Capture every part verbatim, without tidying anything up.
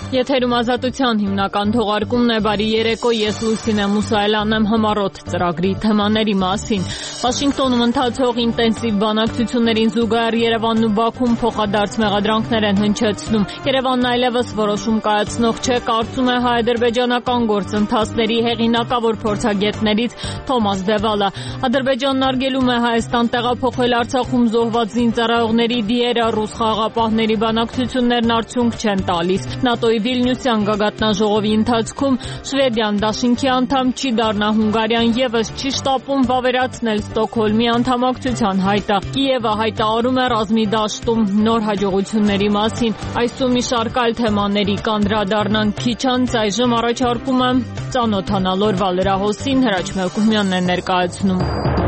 Եթերում ազատության հիմնական թողարկումն է, բարի երեկո, ես Լուսինե Մուսայելյանն եմ համառոտ ծրագրի թեմաների մասին։ Վաշինգտոնում ընթացող ինտենսիվ բանակցություններին զուգահեռ Երևանն ու Բաքուն փոխադարձ մեղադրանքներ են հնչեցնում։ Երևանն այլևս որոշում կայացնող չէ, կարծում է հայ-ադրբեջանական գործընթացների հեղինակավոր փորձագետներից Թոմաս Դևալը։ Ադրբեջանն արգելում է Հայաստան տեղափոխել Արցախում զոհված զինծառայողների դիերը, ռուս խաղաղապահների բանակցություններն արդյունք չեն տալիս։ ՆԱՏՕ-ի Վիլնյուսյան գագաթնաժողովի ընթացքում Շվեդիան դաշինքի անդամ չի դառնա, Հունգարիան ևս չի շտապում վավերացնել Ստոկհոլմի անդամակցության հայտը։ Կիևը հայտարարում է ռազմի դաշտում նոր հաջողությունների մասին։ Այսու մի շարք այլ թեմաների կանդրադառնանք քիչ անց, այժմ առաջարկում եմ ծանոթանալ օրվա լրահոսին, Հրաչ Մելքումյանն է ներկայացնում։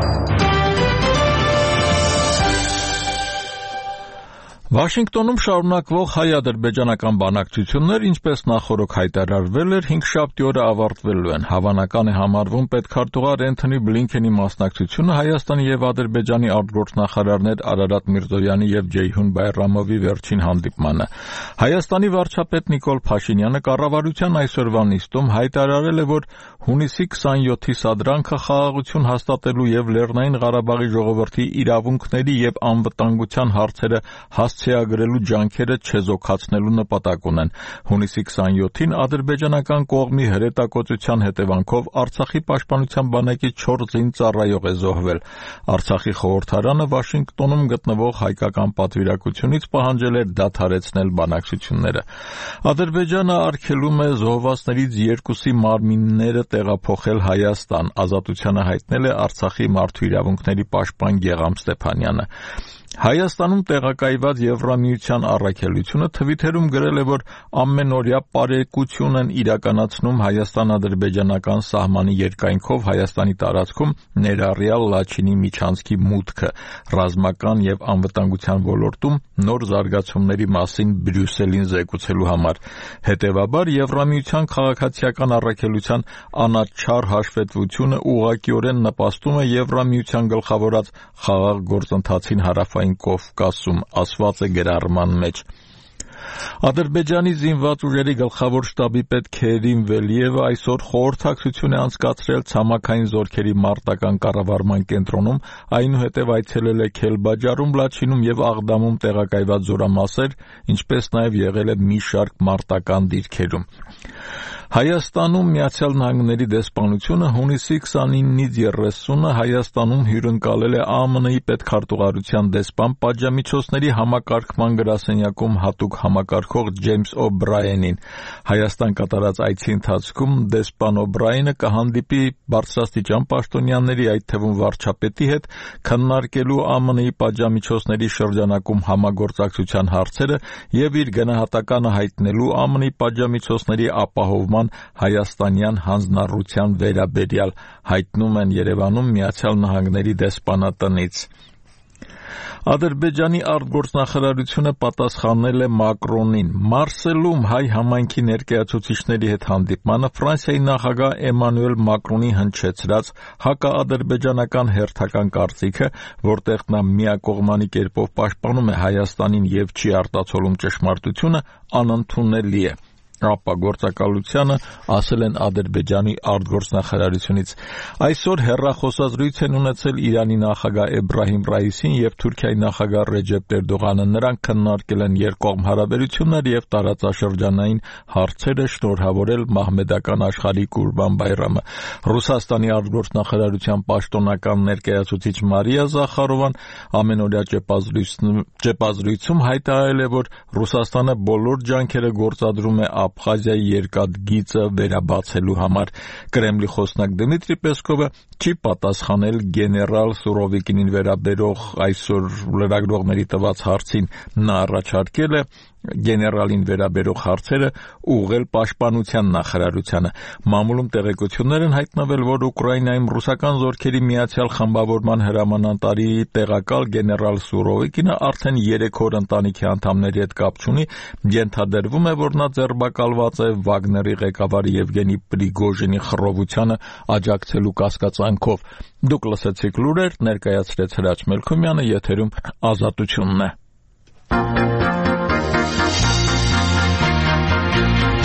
Վաշինգտոնում շարունակվող հայ-ադրբեջանական բանակցություններ, ինչպես նախօրոք հայտարարվել էր, հինգշաբթի օրը ավարտվելու են։ Հավանական է համարվում պետքարտուղար Էնթոնի Բլինքենի մասնակցությունը Հայաստանի եւ Ադրբեջանի արտգործնախարարներ Արարատ Միրզոյանի եւ Ջեյհուն Բայրամովի վերջին հանդիպմանը։ Հայաստանի վարչապետ Նիկոլ Փաշինյանը կառավարության այսօրվա նիստում հայտարարել է, որ հունիսի քսաներկուի սադրանքը խաղաղություն հաստատելու եւ Լեռնային Ղարաբաղի ժողովրդի իրավունքների եւ անվտանգության հարցերը հասցեագրելու ջանքերը չեզոքացնելու նպատակ ունեն։ Հունիսի քսաներկուին ադրբեջանական կողմի հրետակոծության հետևանքով Արցախի պաշտպանության բանակի չորս զինծառայող է զոհվել։ Արցախի խորհրդարանը Վաշինգտոնում գտնվող հայկական պատվիրակությունից պահանջել էր դադարեցնել բանակցությունները։ Ադրբեջանը արգելում է զոհվածներից երկուսի մարմինները տեղափոխել Հայաստան, ազատությանը հայտնել է Արցախի մարդու իրավունքների պաշտպան Գեգամ Ստեփանյանը։ Հայաստանում տեղակայված Եվրամիության առաքելությունը Թվիթերում գրել է, որ ամենօրյա պարեկություն են իրականացնում հայաստան-ադրբեջանական սահմանի երկայնքով Հայաստանի տարածքում ներառյալ Լաչինի միջանցքի մուտքը, ռազմական եւ անվտանգության ոլորտում նոր զարգացումների մասին Բրյուսելին զեկուցելու համար։ Հետևաբար Եվրամիության քաղաքացիական առաքելության անաչառ հաշվետվությունը ուղղակիորեն նպաստում է Եվրամիության գլխավորած խաղաղ գործընթացին հարավային Կովկասում, ասված է գրառման մեջ։ Ադրբեջանի զինված ուժերի գլխավոր շտաբի պետ Քերիմ Վելիևը այսօր խորհրդակցություն է անցկացրել ցամաքային զորքերի մարտական կառավարման կենտրոնում, այնուհետև այցելել է Քելբաջարում, Լաչինում եւ Աղդամում տեղակայված զորամասեր, ինչպես նաեւ եղել է մի շարք մարտական դիրքերում։ Հայաստանում Միացյալ Նահանգների դեսպանությունը հունիսի քսանինից երեսունը Հայաստանում հյուրընկալել է ԱՄՆ-ի պետքարտուղարության դեսպան պատժամիջոցների համակարգման գրասենյակում հատուկ համակարգող Ջեյմս Օ'Բրայենին։ Հայաստան կատարած այցի ընթացքում դեսպան Օ'Բրայենը կհանդիպի բարձրաստիճան պաշտոնյաների, այդ թվում վարչապետի հետ, քննարկելու ԱՄՆ-ի պատժամիջոցների շրջանակում համագործակցության հարցերը եւ իր գնահատականը հայտնելու ԱՄՆ-ի պատժամիջոցների ապահովման հայաստանյան հանձնառության վերաբերյալ, հայտնում են Երևանում Միացյալ Նահանգների դեսպանատնից։ Ադրբեջանի արտգործնախարարությունը պատասխանել է Մակրոնին։ Մարսելում հայ համայնքի ներկայացուցիչների հետ հանդիպմանը Ֆրանսիայի նախագահ Էմանուել Մակրոնի հնչեցրած հակաադրբեջանական հերթական կարծիքը, որտեղ նա միակողմանի կերպով պաշտպանում է Հայաստանին եւ չի արտացոլում ճշմարտությունը, անընդունելի է։ Ապագործակալությանը ասել են Ադրբեջանի արտգործնախարարությունից։ Այսօր հեռախոսազրույց են ունեցել Իրանի նախագահ Էբրահիմ Ռայիսին եւ Թուրքիայի նախագահ Ռեջեփ Էրդողանը։ Նրանք քննարկել են երկկողմ հարաբերություններ եւ տարածաշրջանային հարցերը, շնորհավորել մահմեդական աշխարհի Կուրբան Բայրամը։ Ռուսաստանի արտգործնախարարության պաշտոնական ներկայացուցիչ Մարիա Զախարովան ամենօրյա ճեպազրույցում հայտարարել է, որ Ռուսաստանը բոլոր ջանքերը գործադրում է Աբխազիայի երկաթգիծը վերաբացելու համար։ Կրեմլի խոսնակ Դմիտրի Պեսկովը չի պատասխանել գեներալ Սուրովիկինին վերաբերող այսօր լրագրողների տված հարցին։ Նա առաջարկել է գեներալին վերաբերող հարցերը ուղղել պաշտպանության նախարարությանը։ Մամուլում տեղեկություններ են հայտնվել, որ Ուկրաինայում ռուսական զորքերի միացյալ խմբավորման հրամանատարի տեղակալ գեներալ Սուրովիկինը արդեն երեք օր ընտանիքի անդամների հետ կապ չունի։ Ենթադրվում է, որ նա ձերբակալված է Վագների ղեկավար Եվգենի Պրիգոժինի խռովությանը աջակցելու կասկածանքով։ Դուք լսեցիք լուրեր, ներկայացրեց Հրաչ Մելքումյանը, եթերում Ազատությունն է։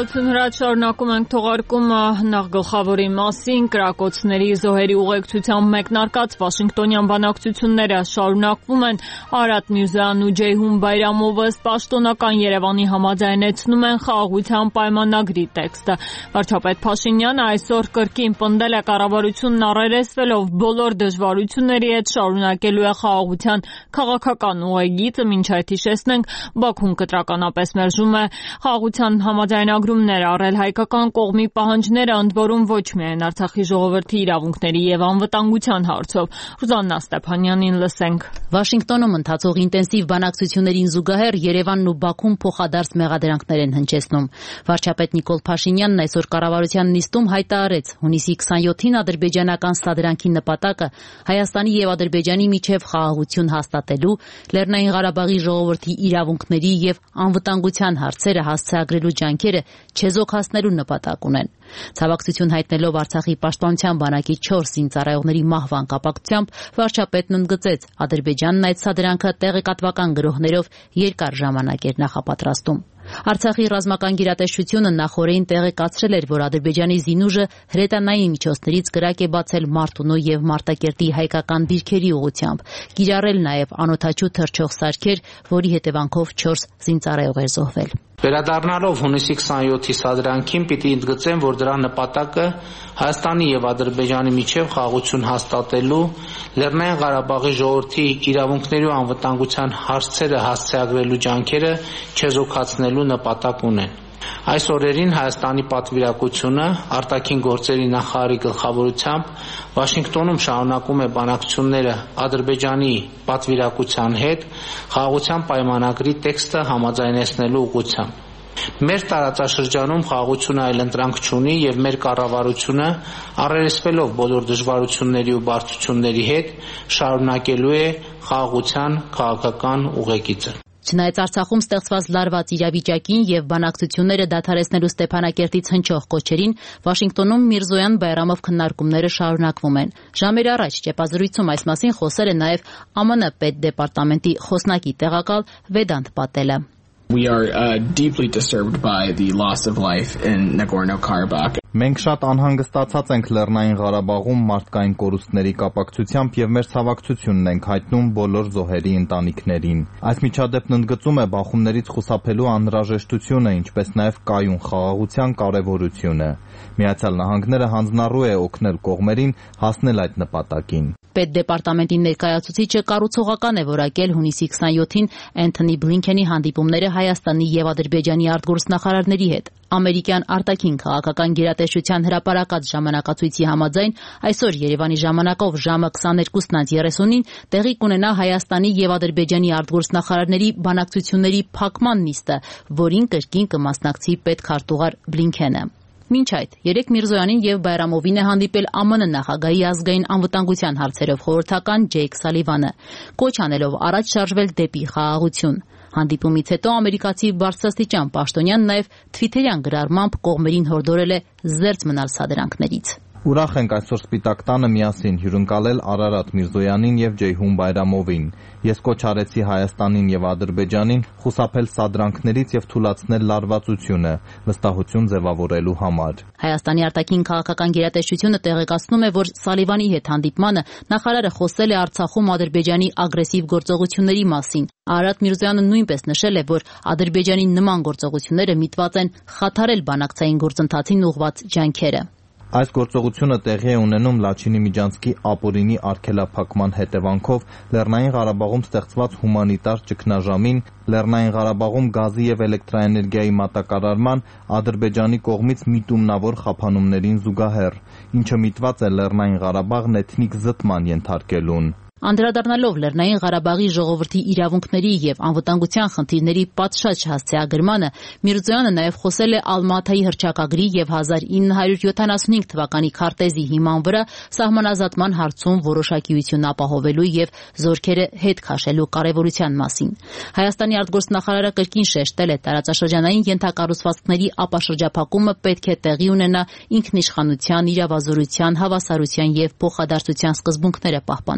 Շնորհակալություն հրաց, շարունակում ենք թողարկումը նախ գլխավորի մասին։ Կրակոցների զոհերի ուղեկցությամբ մեկնարկած Վաշինգտոնյան բանակցությունները շարունակվում են։ Արադ Միրզոյանն ու Ջեյհուն Բայրամովը պաշտոնական Երևանի համաձայնեցնում են խաղաղության պայմանագրի տեքստը։ Վարչապետ Փաշինյանը այսօր կրկին պնդել է կառավարությունն առերեսվելով բոլոր դժվարությունների հետ շարունակելու է խաղաղության քաղաքական ուղեգիծը, մինչ այդ հիշեցնենք Բաքուն կտրականապես մերժում է խաղաղության համաձայնագրումներ առել հայկական կողմի պահանջները, ընդ որում ոչ միայն Արցախի ժողովրդի իրավունքների եւ անվտանգության հարցով։ Ռուզաննա Ստեփանյանին լսենք։ Վաշինգտոնում ընթացող ինտենսիվ բանակցություններին զուգահեռ Երևանն ու Բաքուն փոխադարձ մեղադրանքներ են հնչեցնում։ Վարչապետ Նիկոլ Փաշինյանն այսօր կառավարության նիստում հայտարարեց, հունիսի քսանյոթին ադրբեջանական սադրանքի նպատակը Հայաստանի եւ Ադրբեջանի միջև խաղաղություն հաստատելու, Լեռնային Ղարաբաղի ժողովրդի իրավունքների եւ անվտանգության հարցերը հասցեագրելու ջանքերը չեզոքացնելու նպատակ ունեն։ Ցավակցություն հայտնելով Արցախի պաշտպանության բանակի չորս զինծառայողների մահվան կապակցությամբ վարչապետն ընդգծեց, Ադրբեջանն այդ սադրանքը տեղեկատվական գրոհներով երկար ժամանակ էր նախապատրաստում։ Արցախի ռազմական գերատեսչությունը նախօրեին տեղեկացրել էր, որ Ադրբեջանի զինուժը հրետանային միջոցներից կրակ է բացել Մարտունու եւ Մարտակերտի հայկական դիրքերի ուղղությամբ, կիրառել նաեւ անօդաչու թռչող սարքեր, որի հետևանքով չորս զինծառայող էր զոհվել։ Վերադառնալով հունիսի քսանյոթի սադրանքին, պիտի ընդգծեմ, որ դրա նպատակը Հայաստանի եւ Ադրբեջանի միջև խաղաղություն հաստատելու, Լեռնային Ղարաբաղի ժողովրդի իրավունքների ու անվտանգության հարցերը հասցեագրելու ջանքերը չեզոքացնելու նպատակ ունեն։ Այս օրերին Հայաստանի պատվիրակությունը արտաքին գործերի նախարարի գլխավորությամբ Վաշինգտոնում շարունակում է բանակցությունները Ադրբեջանի պատվիրակության հետ խաղաղության պայմանագրի տեքստը համաձայնեցնելու ուղղությամբ։ Մեր տարածաշրջանում խաղաղությունը այլընտրանք չունի եւ մեր կառավարությունը առերեսվելով բոլոր դժվարությունների ու բարդությունների հետ շարունակելու է խաղաղության քաղաքական ուղեգիծը։ Չնայած Արցախում ստեղծված լարված իրավիճակին եւ բանակցությունները դադարեցնելու Ստեփանակերտից հնչող կոչերին, Վաշինգտոնում Միրզոյան Բայրամով քննարկումները շարունակվում են։ Ժամեր առաջ ճեպազրույցում այս մասին խոսել է նաեւ ԱՄՆ պետդեպարտամենտի խոսնակի տեղակալ Վեդանտ Պատելը։ We are uh, deeply disturbed by the loss of life in Nagorno-Karabakh. Մենք շատ անհանգստացած ենք Լեռնային Ղարաբաղում մարդկային կորուստների կապակցությամբ եւ մեր ցավակցությունն ենք հայտնում բոլոր զոհերի ընտանիքներին։ Այս միջադեպն ընդգծում է բախումներից խուսափելու անհրաժեշտությունը, ինչպես նաեւ կայուն խաղաղության կարեւորությունը։ Միացյալ Նահանգները հանձնառու է օգնել կողմերին հասնել այդ նպատակին։ Պետդեպարտամենտի ներկայացուցիչը կառուցողական է որակել հունիսի քսանյոթին Էնթոնի Բլինքենի հանդիպումները Հայաստանի եւ Ադրբեջանի արտգործնախարարների հետ։ Ամերիկյան արտաքին քաղաքական գերատեսչության հրապարակած ժամանակացույցի համաձայն այսօր Երևանի ժամանակով ժամը քսաներկուսն երեսունին տեղի կունենա Հայաստանի եւ Ադրբեջանի արտգործնախարարների բանակցությունների փակման նիստը, որին կրկին կմասնակցի պետքարտուղար Բլինքենը։ Մինչ այդ, երեկ Միրզոյանին եւ Բայրամովին է հանդիպել ԱՄՆ նախագահի ազգային անվտանգության հարցերով խորհրդական Ջեյք Սալիվանը, կոչ անելով առաջ շարժվել դեպի խաղաղություն։ Հանդիպումից հետո ամերիկացի բարձրաստիճան պաշտոնյան նաեւ թվիթերյան գրառմամբ կողմերին հորդորել է զերծ մնալ սադրանքներից։ Ուրախ ենք այսօր Սպիտակ տանը միասին հյուրընկալել Արարատ Միրզոյանին եւ Ջեյհուն Բայրամովին։ Ես կոչ արեցի Հայաստանին եւ Ադրբեջանին խուսափել սադրանքներից եւ թույլատրել լարվածությունը, վստահություն ձևավորելու համար։ Հայաստանի արտաքին քաղաքական գերատեսչությունը տեղեկացնում է, որ Սալիվանի հետ հանդիպմանը նախարարը խոսել է Արցախում Ադրբեջանի ագրեսիվ գործողությունների մասին։ Արարատ Միրզոյանը նույնպես նշել է, որ Ադրբեջանի նման գործողությունները միտված են խաթարել բանակցային գործընթացին ուղղված ջանքերը։ Այս գործողությունը տեղի է ունենում Լաչինի Միջանցքի ապօրինի արգելափակման հետևանքով Լեռնային Ղարաբաղում ստեղծված հումանիտար ճգնաժամին, Լեռնային Ղարաբաղում գազի եւ էլեկտրաէներգիայի մատակարարման Ադրբեջանի կողմից միտումնավոր խափանումներին զուգահեռ, ինչը միտված է Լեռնային Ղարաբաղն էթնիկ զտման ենթարկելուն։ Անդրադառնալով Լեռնային Ղարաբաղի ժողովրդի իրավունքների եւ անվտանգության խնդիրների պատշաճ հասցեագրմանը, Միրզոյանը նաեւ խոսել է Ալմաթայի հռչակագրի եւ հազար ինը հարյուր յոթանասունհինգ թվականի քարտեզի հիման վրա սահմանազատման հարցում որոշակիություն ապահովելու եւ զորքերը հետ քաշելու կարեւորության մասին։ Հայաստանի արտգործնախարարը կրկին շեշտել է, տարածաշրջանային ենթակառուցվածքների ապաշրջափակումը պետք է տեղի ունենա ինքնիշխանության, իրավազորության, հավասարության եւ փոխադարձության սկզբունքները պահպանելով։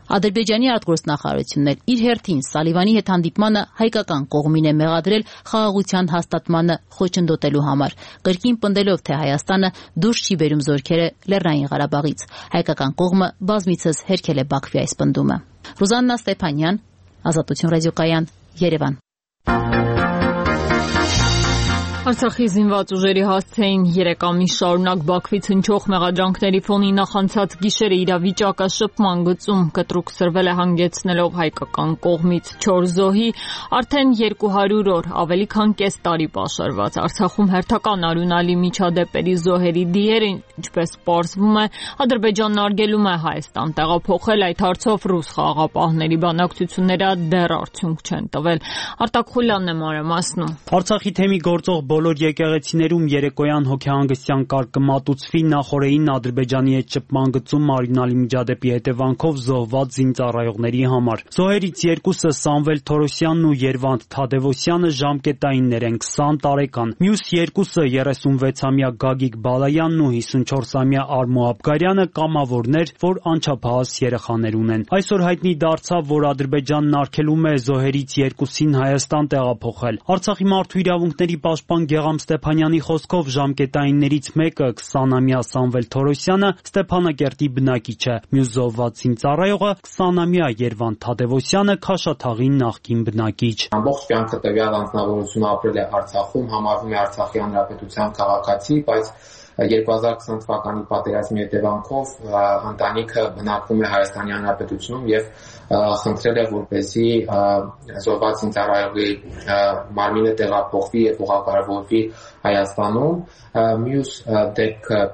Ադրբեջանի արտգործնախարարությունն էլ իր հերթին Սալիվանի հետ հանդիպմանը հայկական կողմին է մեղադրել խաղաղության հաստատմանը խոչընդոտելու համար, կրկին պնդելով, թե Հայաստանը դուրս չի բերում զորքերը Լեռնային Ղարաբաղից։ Հայկական կողմը բազմիցս հերքել է Բաքվի այս պնդումը։ Ռուզաննա Ստեփանյան, Ազատություն ռադիոկայան, Երևան։ Արցախի զինված ուժերի հասցեին երեք ամիս շարունակ Բաքվից հնչող մեղադրանքների ֆոնին նախանցած գիշերը իրավիճակը շփման գծում կտրուկ սրվել է հանգեցնելով հայկական կողմից չորս զոհի արդեն երկու հարյուր օր ավելի քան կես տարի պաշարված Արցախում հերթական արյունալի միջադեպերի զոհերի դիերը, ինչպես պարզվում է, Ադրբեջանն արգելում է Հայաստան տեղափոխել այդ հարցով ռուս խաղաղապահների բանակցությունները դեռ արդյունք չեն տվել։ Արտակ Խուլյանն է մանրամասնում։ Արցախի թեմի գործող բոլոր եկեղեցիներում երեկոյան հոգեհանգստյան կարգ կմատուցվի նախորդին Ադրբեջանի հետ շփման գծում արյունալի միջադեպի հետևանքով զոհված զինծառայողների համար։ Զոհերից երկուսը Սամվել Թորոսյանն ու Երվանդ Թադևոսյանը ժամկետայիններ են, քսան տարեկան։ Մյուս երկուսը երեսունվեցամյա Գագիկ Բալայանն ու հիսունչորսամյա Արմո Աբգարյանը կամավորներ, որ անչափահաս երեխաներ ունեն։ Այսօր հայտնի դարձավ, որ Ադրբեջանն արգելում է զոհերից երկուսին Հայաստան տեղափոխել։ Արցախի մարդու իրավունքների պաշտպան Գեղամ Ստեփանյանի խոսքով ժամկետայիններից մեկը քսանամյա Սամվել Թորոսյանը Ստեփանակերտի բնակիչ է, մյուս զոհված զինծառայողը քսանամյա Երվանդ Թադևոսյանը Քաշաթաղի նախկին բնակիչ։ Ամբողջ կյանքը տվյալ անձնավորությունը ապրել է Արցախում, համարվում է Արցախի հանրապետության քաղաքացի, բայց երկու հազար քսան թվականի պատերազմի հետևանքով ընտանիքը բնակվում է Հայաստանի Հանրապետությունում եւ խնդրել է, որպեսզի զոհված զինծառայողի մարմինը տեղափոխվի եւ ուղղակառավարվի Հայաստանում։ Մյուս դեպքը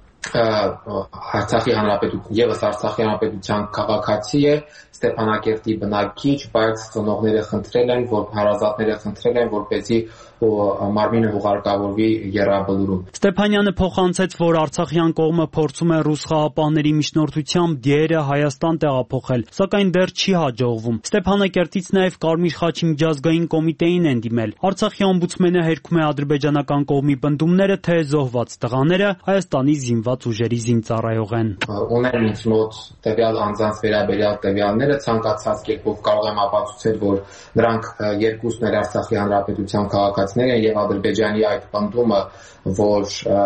Արցախի Հանրապետության եւս Արցախի Հանրապետության քաղաքացի է, Ստեփանակերտի բնակիչ, բայց ծնողները խնդրել են, որ հարազատները խնդրել են, որպեսզի մարմինը ուղարկավորվի Եռաբլուրում։ Ստեփանյանը փոխանցեց, որ արցախյան կողմը փորձում է ռուս խաղաղապահների միջնորդությամբ դիերը Հայաստան տեղափոխել, սակայն դեռ չի հաջողվում։ Ստեփանակերտից նաև Կարմիր խաչի միջազգային կոմիտեին են դիմել։ Արցախի օմբուդսմենը հերքում է ադրբեջանական կողմի պնդումները, թե զոհված տղաները Հայաստանի զինված ուժերի զինծառայող են։ Ունեն ինձ մոտ տվյալ անձանց վերաբերյալ տվյալները, ցանկացած կերպով կարող եմ ապացուցել, որ նրանք երկուսն էլ Արցախի Հանրապետության քաղաքացիներ են եւ Ադրբեջանի այդ պնդումը, որ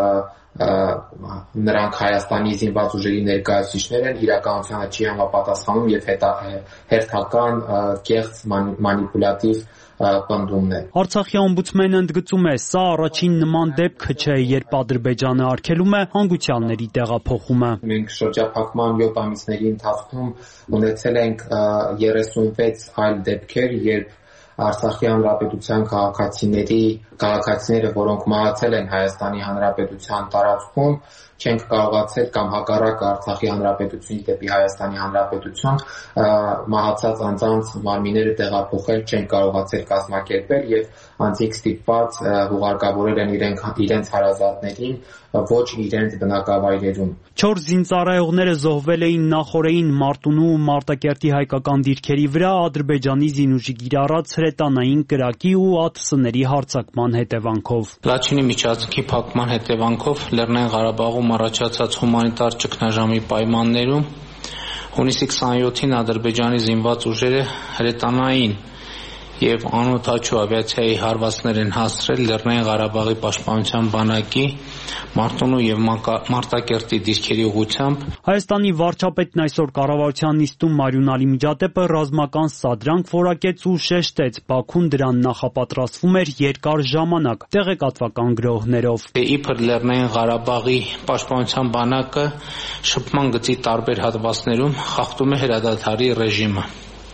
նրանք Հայաստանի զինված ուժերի ներկայացուցիչներ են, իրականությանը չի համապատասխանում եւ հերթական կեղծ մանիպուլատիվ պնդումն է։ Արցախի օմբուդսմենը ընդգծում է, սա առաջին նման դեպքը չէ, երբ Ադրբեջանը արգելում է հանգուցյալների տեղափոխումը։ Մենք շրջափակման յոթ ամիսների ընթացքում ունեցել ենք երեսունվեց այլ դեպքեր, երբ Արցախի Հանրապետության քաղաքացիների քաղաքացիները, որոնք մահացել են Հայաստանի Հանրապետության տարածքում, չենք կարողացել կամ հակառակը Արցախի Հանրապետությունից դեպի Հայաստանի Հանրապետություն մահացած անձանց մարմինները տեղափոխել չեն կարողացել կազմակերպել եւ անձիկ ստիպված ուղարկավորել են իրենց հարազատներին, ոչ իրենց բնակավայրերում։ Չորս զինծառայողները զոհվել էին նախորդին Մարտունու ու Մարտակերտի հայկական դիրքերի վրա Ադրբեջանի զինուժի կիրառած հրետանային կրակի ու ԱԹՍ-ների հարձակման հետևանքով։ Լաչինի միջանցքի փակման հետևանքով Լեռնային Ղարաբաղում առաջացած հումանիտար ճգնաժամի պայմաններում հունիսի քսանյոթին Ադրբեջանի զինված ուժերը հրետանային եւ անօդաչու ավիացիայի հարվածներ են հասցրել Լեռնային Ղարաբաղի պաշտպանության բանակի Մարտունու եւ Մարտակերտի դիրքերի ուղղությամբ։ Հայաստանի վարչապետն այսօր կառավարության նիստում արյունալի միջադեպը ռազմական սադրանք որակեց ու շեշտեց, Բաքուն դրան նախապատրաստվում էր երկար ժամանակ տեղեկատվական գրոհներով։ Իբր Լեռնային Ղարաբաղի պաշտպանության բանակը շփման գծի տարբեր հատվածներում խախտում է հրադադարի ռեժիմը։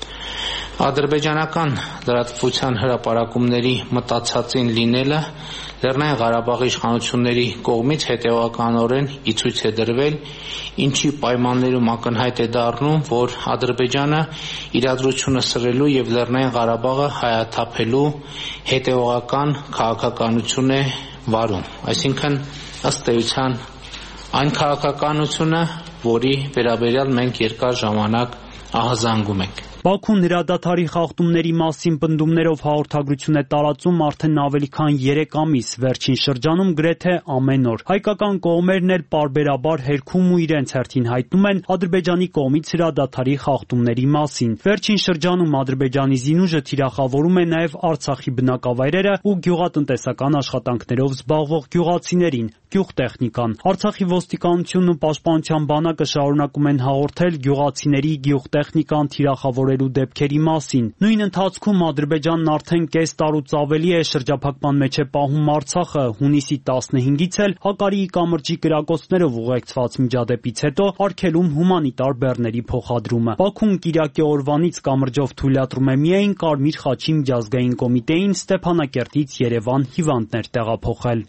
Ադրբեջանական լրատվության հրապարակումների մտածածին լինելը Լեռնային Ղարաբաղի իշխանությունների կողմից հետևականորեն ի ցույց է դրվել, ինչի պայմաններում ակնհայտ է դառնում, որ Ադրբեջանը իրադրությունը սրելու եւ Լեռնային Ղարաբաղը հայաթափելու հետևողական քաղաքականություն է վարում, այսինքն ըստ էության այն քաղաքականությունը, որի վերաբերյալ մենք երկար ժամանակ ահազանգում ենք։ Բաքուն հրադադարի խախտումների մասին պնդումներով հաղորդագրություն է տարածում արդեն ավելի քան երեք ամիս, վերջին շրջանում գրեթե ամեն օր։ Հայկական կողմերն էլ պարբերաբար հերքում ու իրենց հերթին հայտնում են Ադրբեջանի կողմից հրադադարի խախտումների մասին։ Վերջին շրջանում Ադրբեջանի զինուժը թիրախավորում է նաև Արցախի բնակավայրերը ու գյուղատնտեսական աշխատանքներով զբաղվող գյուղացիներին, գյուղտեխնիկան։ Արցախի ոստիկանությունն ու պաշտպանության բանակը շարունակում են հաղորդել գյուղացիների գյուղտեխնիկան թիրախավորելու դեպքերի մասին։ Նույն ընթացքում Ադրբեջանն արդեն կես տարուց ավելի է շրջափակման մեջ է պահում Արցախը, հունիսի տասնհինգից էլ Հակարիի կամրջի կրակոցներով ուղեկցված միջադեպից հետո արգելում հումանիտար բեռների փոխադրումը։ Բաքուն Կիրակի օրվանից կամրջով թույլատրում է միայն Կարմիր խաչի միջազգային կոմիտեին Ստեփանակերտից Երևան հիվանդներ տեղափոխել։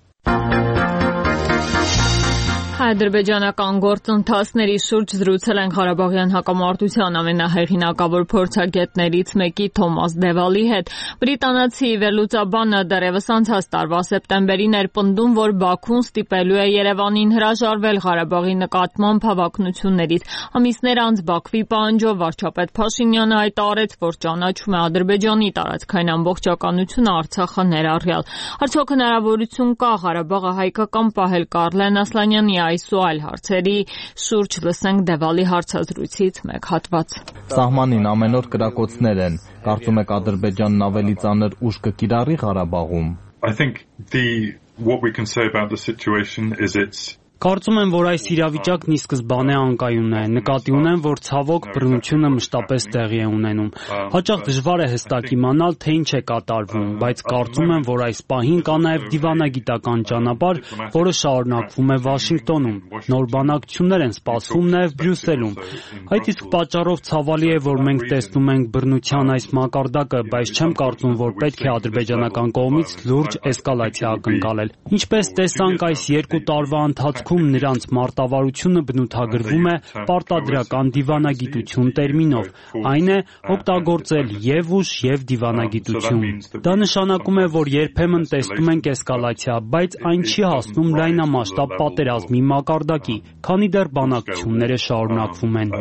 Ադրբեջանական գործընթացների շուրջ զրուցել են Ղարաբաղյան հակամարտության ամենահեղինակավոր փորձագետներից մեկի Թոմաս Դևալի հետ։ Բրիտանացի վերլուծաբանը դեռևս անցած տարվա սեպտեմբերին էր պնդում, որ Բաքուն ստիպելու է Երևանին հրաժարվել Ղարաբաղի նկատմամբ հավակնություններից։ Ամիսներ անց Բաքվի պահանջով վարչապետ Փաշինյանը հայտարարեց, որ ճանաչում է Ադրբեջանի տարածքային ամբողջականությունը Արցախը ներառյալ։ Արդյոք հնարավորություն կա Ղարաբաղը հայկական պահել Կարլեն Ասլանյանի այս ու այլ հարցերի շուրջ լսենք Դևալի հարցազրույցից մեկ հատված։ Սահմանին ամեն օր կրակոցներ են։ Կարծում եք Ադրբեջանն ավելի ծանր ուժ կկիրառի Ղարաբաղում։ I think the what we can say about the situation is it's Կարծում եմ, որ այս իրավիճակն ի սկզբանե անկայուն է։ Նկատի ունեմ, որ ցավոք բռնությունը մշտապես տեղի է ունենում։ Հաճախ դժվար է հստակ իմանալ, թե ինչ է կատարվում, բայց կարծում եմ, որ այս պահին կա նաև դիվանագիտական ճանապարհ, որը շարունակվում է Վաշինգտոնում։ Նոր բանակցություններ են սպասվում նաև Բրյուսելում։ Այդ իսկ պատճառով ցավալի է, որ մենք տեսնում ենք բռնության այս մակարդակը, բայց չեմ կարծում, որ պետք է ադրբեջանական կողմից լուրջ էսկալացիա ակնկալել։ Ինչպես տեսանք այս երկու տարվա ընթացքում նրանց մարտավարությունը բնութագրվում է պարտադրական դիվանագիտություն տերմինով, այն է օգտագործել եւ ուժ եւ դիվանագիտություն։ Դա նշանակում է, որ երբեմն տեսնում ենք էսկալացիա, բայց այն չի հասնում լայնամասշտաբ պատերազմի մակարդակի, քանի դեռ բանակցությունները շարունակվում են։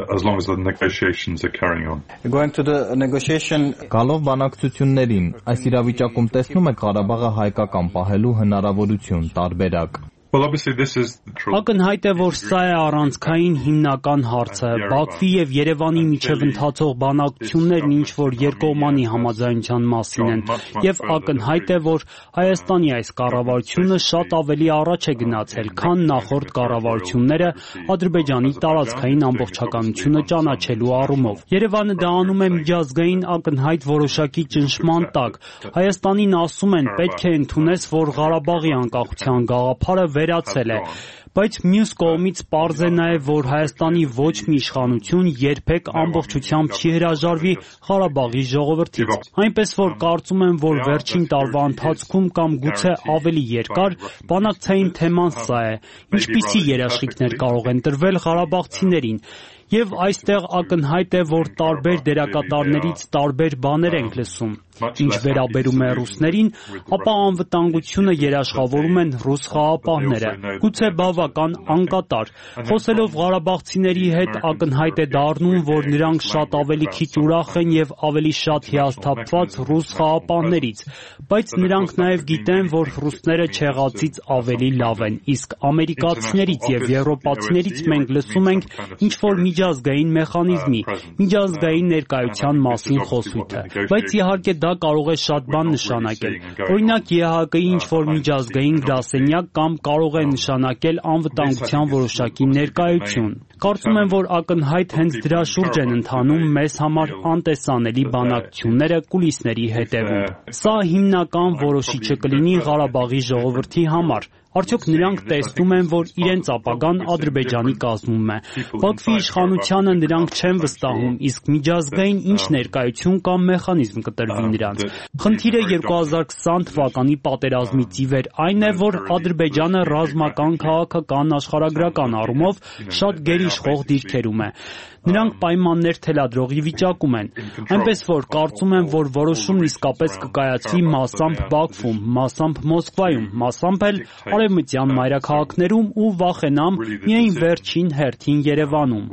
Գալով բանակցություններին, այս իրավիճակում տեսնում եք Ղարաբաղը հայկական պահելու հնարավորություն տարբերակ։ Well, obviously this is the truth. Ակնհայտ է, որ սա է առանցքային հիմնական հարցը։ Բաքվի եւ Երևանի միջև ընթացող բանակցություններն ինչ որ երկկողմանի համաձայնության մասին են, եւ ակնհայտ է, որ Հայաստանի այս կառավարությունը շատ ավելի առաջ է գնացել, քան նախորդ կառավարությունները Ադրբեջանի տարածքային ամբողջականությունը ճանաչելու առումով։ Երևանը դա անում է միջազգային ակնհայտ որոշակի ճնշման տակ։ Հայաստանին ասում են, պետք է ընդունես, որ Ղարաբաղի անկախության գաղափարը վերացել է, բայց մյուս կողմից պարզ է նաև, որ Հայաստանի ոչ մի իշխանություն երբեք ամբողջությամբ չի հրաժարվի Ղարաբաղի ժողովրդից։ Այնպես որ կարծում եմ, որ վերջին տարվա ընթացքում կամ գուցե ավելի երկար բանակցային թեման սա է, ինչպիսի երաշխիքներ կարող են տրվել ղարաբաղցիներին։ Եվ այստեղ ակնհայտ է, որ տարբեր դերակատարներից տարբեր բաներ ենք լսում։ Ինչ վերաբերում է ռուսներին, ապա անվտանգությունը երաշխավորում են ռուս խաղապահները, գուցե բավական անկատար։ Խոսելով ղարաբաղցիների հետ ակնհայտ է դառնում, որ նրանք շատ ավելի քիչ ուրախ են եւ ավելի շատ հիասթափված ռուս խաղապահներից, բայց նրանք նաեւ գիտեն, որ ռուսները չեղածից ավելի լավ են, իսկ ամերիկացիներից եւ եվրոպացիներից մենք լսում ենք ինչ որ միջազգային մեխանիզմի, միջազգային ներկայության մասին խոսույթը, բայց իհարկե դա կարող է շատ բան նշանակել։ Օրինակ ԵՀԿ-ի ինչ-որ միջազգային գրասենյակ կամ կարող է նշանակել անվտանգության որոշակի ներկայություն։ Կարծում եմ, որ ակնհայտ հենց դրա շուրջ են ընթանում մեզ համար անտեսանելի բանակցությունները կուլիսների հետևում։ Սա հիմնական որոշիչը կլինի Ղարաբաղի ժողովրդի համար։ Արդյոք նրանք տեսնում են, որ իրենց ապագան Ադրբեջանի կազմում է։ Բաքվի իշխանությանը նրանք չեն վստահում, իսկ միջազգային ինչ ներկայություն կամ մեխանիզմ կտրվի նրանց։ Խնդիրը երկու հազար քսան թվականի պատերազմից ի վեր այն է, որ Ադրբեջանը ռազմական, քաղաքական, աշխարհագրական առումով շատ գերիշխող դիրքերում է։ Նրանք պայմաններ թելադրողի վիճակում են։ Այնպես որ կարծում եմ, որ որոշումն իսկապես կկայացվի մասամբ Բաքվում, մասամբ Մոսկվայում, մասամբ էլ արևմտյան մայրաքաղաքներում ու վախենամ միայն վերջին հերթին Երևանում։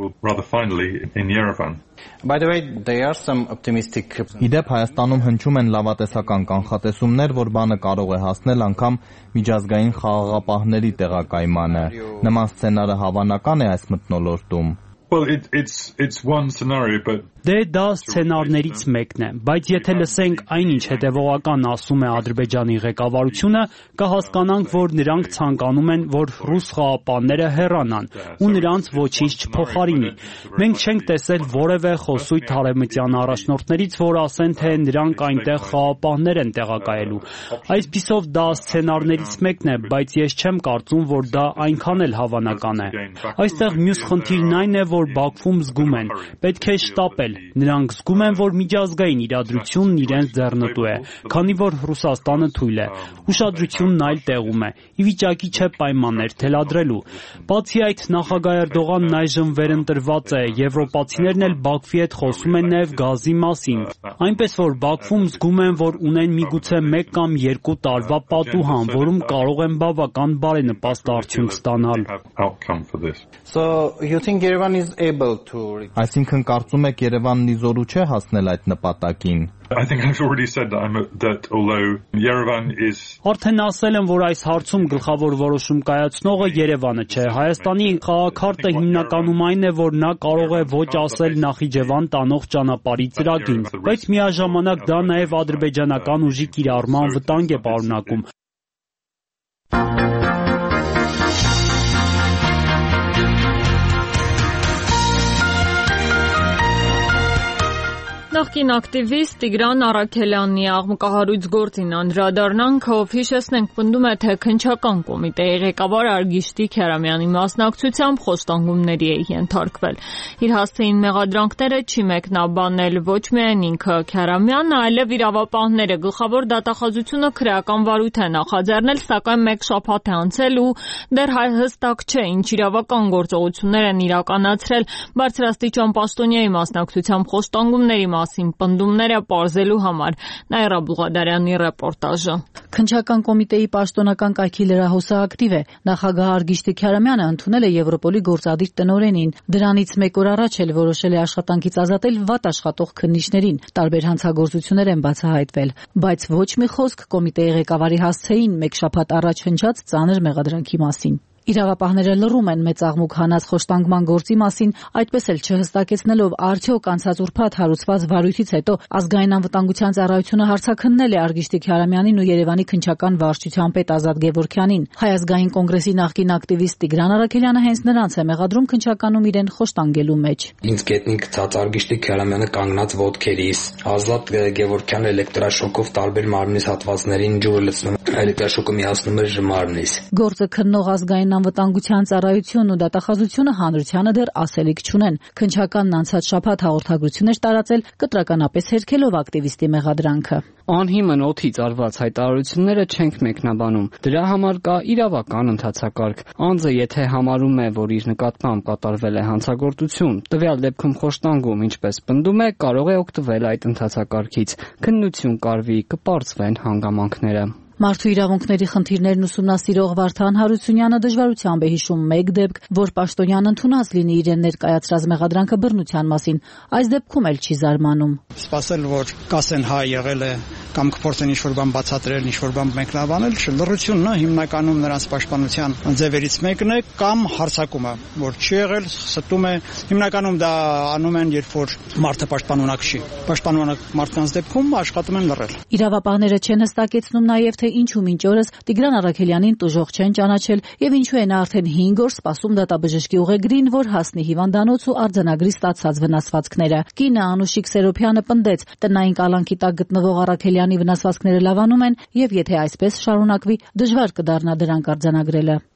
By the way, there are some optimistic. Իդեպ Հայաստանում հնչում են լավատեսական կանխատեսումներ, որ բանը կարող է հասնել անգամ միջազգային խաղաղապահների տեղակայմանը։ Նման սցենարը հավանական է այս մթնոլորտում։ Well, it, it's it's one scenario, but Դե դա սցենարներից մեկն է, բայց եթե լսենք այնինչ հետևողական ասում է Ադրբեջանի ղեկավարությունը, կհասկանանք, որ նրանք ցանկանում են, որ ռուս խաղապանները հեռանան ու նրանց ոչինչ չփոխարինի։ Մենք չենք տեսել որևէ խոսույթ արևմտյան առաջնորդներից, որ ասեն, թե նրանք այնտեղ խաղապաններ են տեղակայելու։ Այսպիսով դա սցենարներից մեկն է, բայց ես չեմ կարծում, որ դա այնքան էլ հավանական է։ Այստեղ մյուս խնդիրն այն է, որ Բաքվում զգում են, պետք է շտապել։ Նրանք զգում են, որ միջազգային իրադրությունն իրենց ձեռնտու է, քանի որ Ռուսաստանը թույլ է։ Ուշադրությունն այլ տեղում է։ Ի վիճակի չէ պայմաններ թելադրելու։ Բացի այդ, նախագահ Էրդողանն այժմ վերընտրված է, եվրոպացիներն էլ Բաքվի հետ խոսում են նաև գազի մասին։ Այնպես որ Բաքվում զգում են, որ ունեն միգուցե մեկ կամ երկու տարվա պատուհան, որում կարող են բավական բարենպաստ արդյունք ստանալ։ So you think Yerevan is able to Այսինքն կարծում եք Երևանն իզորու չէ հասնել այդ նպատակին։ I think I've already said that I'm a, that although Yerevan is Արդեն ասել եմ, որ այս հարցում գլխավոր որոշում կայացնողը Երևանը չէ։ Հայաստանի խաղաքարտը հիմնականում այն է, որ նա կարող է ոչ ասել Նախիջևան տանող ճանապարհի ծրագրին, բայց միաժամանակ դա նաև ադրբեջանական ուժի կիրառման վտանգ է պարունակում։ Նախկին ակտիվիստ Տիգրան Առաքելյանի աղմկահարույց գործին անդրադառնանք, ով հիշեցնենք պնդում է, թե քննչական կոմիտեի ղեկավար Արգիշտի Քյարամյանի մասնակցությամբ խոստանգումների է ենթարկվել։ Իր հասցեին մեղադրանքները չի մեկնաբանել ոչ միայն ինքը Քյարամյանը, այլև իրավապահները։ Գլխավոր դատախազությունը քրեական վարույթ է նախաձեռնել, սակայն մեկ շաբաթ է անցել ու դեռ հստակ չէ, ինչ իրավական գործողություններ են իրականացրել բարձրաստիճան պաշտոնյայի մասնակցությամբ խոստանգումների մասին պնդումները պարզելու համար։ Նաիրա Բուղադարյանի ռեպորտաժը։ Քննչական կոմիտեի պաշտոնական կայքի լրահոսակտիվ է։ Նախագահ Արգիշտի Քյարամյանը ընդունել է Եվրոպոլի գործադիր տնօրենին։ Դրանից մեկ օր առաջ էլ որոշել է աշխատանքից ազատել վատ աշխատող քննիչներին։ Տարբեր հանցագործություններ են բացահայտվել, բայց ոչ մի խոսք կոմիտեի ղեկավարի հասցեին մեկ շաբաթ առաջ հնչած ծանր մեղադրանքի մասին։ Իրավապահները լռում են մեծ աղմուկ հանած խոշտանգման գործի մասին, այդպես էլ չհստակեցնելով արդյոք անցած ուրբաթ հարուցված վարույթից հետո ազգային անվտանգության ծառայությունը հարցաքննել է Արգիշտի Քյարամյանին ու Երևանի քննչական վարչության պետ Ազատ Գևորգյանին։ Հայ ազգային կոնգրեսի նախկին ակտիվիստ Տիգրան Առաքելյանը հենց նրանց է մեղադրում քննչականում իրեն խոշտանգելու մեջ։ Ինձ գետնին գցած Արգիշտի Քյարամյանը կանգնած ոտքերիս, Ազատ Գևորգյանը էլեկտրաշոկով տարբեր մարմնիս հատվածներին ջուրը լցնում, էլեկտրաշոկը միացնում էր մարմնիս։ Գործը քննող ազգային անվտանգության ծառայությունն ու դատախազությունը հանրությանը դեռ ասելիք չունեն։ Քննչականն անցած շաբաթ հաղորդագրություն էր տարածել, կտրականապես հերքելով ակտիվիստի մեղադրանքը։ Անհիմն օդից արված հայտարարությունները չենք մեկնաբանում։ Դրա համար կա իրավական ընթացակարգ։ Անձը եթե համարում է, որ իր նկատմամբ կատարվել է հանցագործություն, տվյալ դեպքում խոշտանգում, ինչպես պնդում է, կարող է օգտվել այդ ընթացակարգից։ Քննություն կարվի, կպարզվեն հանգամանքները։ Մարդու իրավունքների խնդիրներն ուսումնասիրող Վարդան Հարությունյանը դժվարությամբ է հիշում մեկ դեպք, որ պաշտոնյան ընդունած լինի իրեն ներկայացրած մեղադրանքը բռնության մասին։ Այս դեպքում էլ չի զարմանում։ Սպասել, որ կասեն հա եղել է կամ կփորձեն ինչ-որ բան բացատրել, ինչ-որ բան մեկնաբանել, լռությունն հիմնականում նրանց պաշտպանության ձևերից մեկն է կամ հարձակումը, որ չի եղել, ստում է։ Հիմնականում դա անում են, երբ որ մարդը պաշտպանունակ չի։ Պաշտպանունակ մարդկանց դեպքում աշխատում են լռել։ Իրավապահները չեն հստակեցնում նաև, թե ինչու մինչ օրս Տիգրան Առաքելյանին տուժող չեն ճանաչել եւ ինչու է նա արդեն հինգ օր սպասում դատաբժշկի ուղեգրին, որ հասնի հիվանդանոց ու արձանագրի ստացած վնասվածքները։ Կինը Անուշիկ Սերոփյանը պնդեց, տնային կալանքի տակ գտնվող Առաքելյանի վնասվածքները լավանում են եւ եթե այսպես շարունակվի, դժվար կդառնա դրանք արձանագրելը։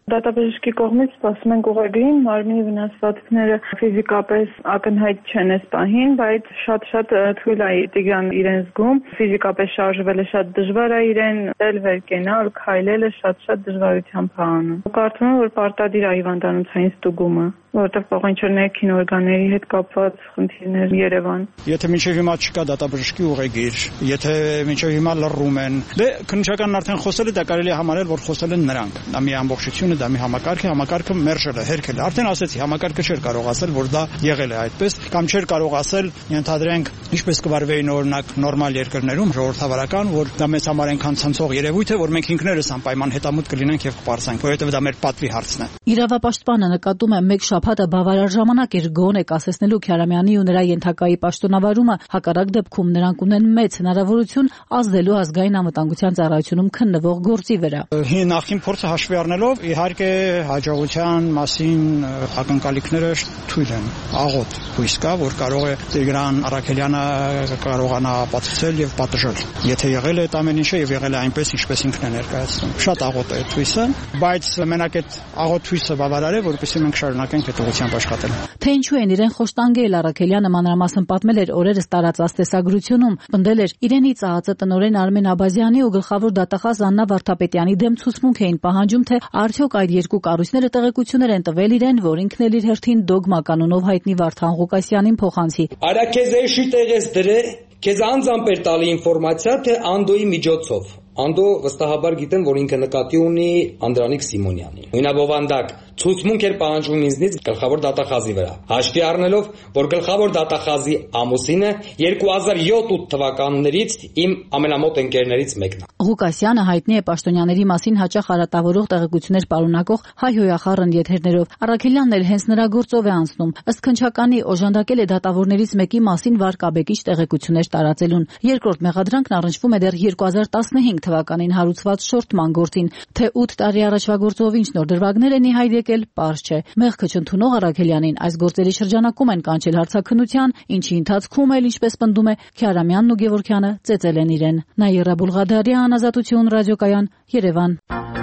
Դատաբժշկի կողմից սպասում ենք ուղեգրին, մարմնի վնասվածքները ֆիզիկապես ակնհայտ չեն այս պահին, բայց շատ-շատ թույլ է Տիգրան իրեն զգում, ֆիզիկապես շարժվելը շատ դժվար է իրեն, դել վեր կենալ, քայլելը շատ-շատ դժվարությամբ է անում։ Կարծում եմ, որ պարտադիր է հիվանդանոցային ստուգումը, որտեղ ողջ ներքին օրգանների հետ կապված խնդիրներ Երևան։ Եթե մինչև հիմա չկա դատաբժշկի ուղեգիր, եթե մինչև հիմա լռում են, դե քննչականն արդեն խոսել է, դա կարելի է համարել, որ խոսել են նրանք։ Դա մի ամբողջություն է, դա մի համակարգ է, համակարգը մերժել է, հերքել է։ Արդեն ասեցի, համակարգը չէր կարող ասել, որ դա եղել է այդպես, կամ չէր կարող ասել, ենթադրենք, ինչպես կվարվեին օրինակ նորմալ երկրներում, ժողովրդավարական, որ դա մեզ համար այնքան ցնցող երևույթ է, որ մենք ինքներս անպայման հետամուտ կլինենք եւ կպարծենք, որովհետեւ դա մեր պատվի հարցն է։ Իրավապաշտպանը նկատում է մեկ շաբաթը բավարար ժամանակ էր գոնե կասեցնելու Քյարամյանի ու նրա ենթակայի պաշտոնավարումը, հակառակ դեպքում նրանք ունեն մեծ հնարավորություն ազդելու ազգային անվտանգության ծառայությունում քննվող գործի վրա։ Նախին փորձը հաշվի առնելով, իհարկե հաջողության մասին ակնկալիքները թույլ են, աղոտ հույս կա, որ կարող է Տիգրան Առաքելյանը կարողանա ապացուցել եւ պատժել։ Եթե եղել է այդ ամեն ինչը եւ եղել է այնպես, ինչպես ինքն է ներկայացնում։ Շատ աղոտ է այդ հույսը, բայց մենակ այդ աղոտ հույսը բավարար է, որպեսզի մենք շարունակենք այդ ուղղությամբ աշխատել։ Թե ինչու են իրեն խոշտանգել Առաքելյանը մանրամասն պատմել էր օրերս տարածած տեսագրությունում, պնդել էր իրենից ԱԱԾ տնօրեն Արմեն Աբազյանի ու գլխավոր դատախազ Աննա Վարդապետյանի դեմ ցուցմունք էին պահանջում, թե արդյոք այդ երկու կառույցները տեղեկություններ են տվել իրեն, որ ինքն էլ իր հերթին դոգմա կանոնով հայտնի Վարդան Ղուկասյանին փոխանցի։ Արա քեզ էշի տեղես դրե, քեզ անձամբ էր տալի ինֆորմացիա, թե Անդոյի միջոցով։ Անդո վստահաբար գիտեմ, որ ինքը նկատի ունի Անդրանիկ Սիմոնյանին։ Նույնաբովանդակ ցուցմունք էր պահանջում ինձնից գլխավոր դատախազի վրա։ Հաշվի առնելով, որ գլխավոր դատախազի ամուսինը երկու հազար յոթ թվականներից իմ ամենամոտ ընկերներից մեկն է։ Ղուկասյանը հայտնի է պաշտոնյաների մասին հաճախ արատավորող տեղեկություններ պարունակող հայհոյախառն եթերներով։ Առաքելյանն էլ հենց նրա գործով է անցնում։ Ըստ քննչականի օժանդակել է դատավորներից մեկի մասին վարկաբեկիչ տեղեկություններ տարածելուն։ Երկրորդ մեղադրանքն առնչվում է դեռ երկու հազար տասնհինգ թվականին հարուցված շորթման գործին, թե ութ տարի առաջվա գործով ինչ նոր դրվագներ են ի հայտ եկել, պարզ չէ։ Մեղքը չընդունող Առաքելյանին այս գործերի շրջանակում են կանչել հարցաքննության, ինչի ընթացքում էլ, ինչպես պնդում է, Քյարամյանն ու Գևորգյանը ծեծել են իրեն։ Նաիրա Բուլղադարյան, Ազատություն, ռադիոկայան, Երևան։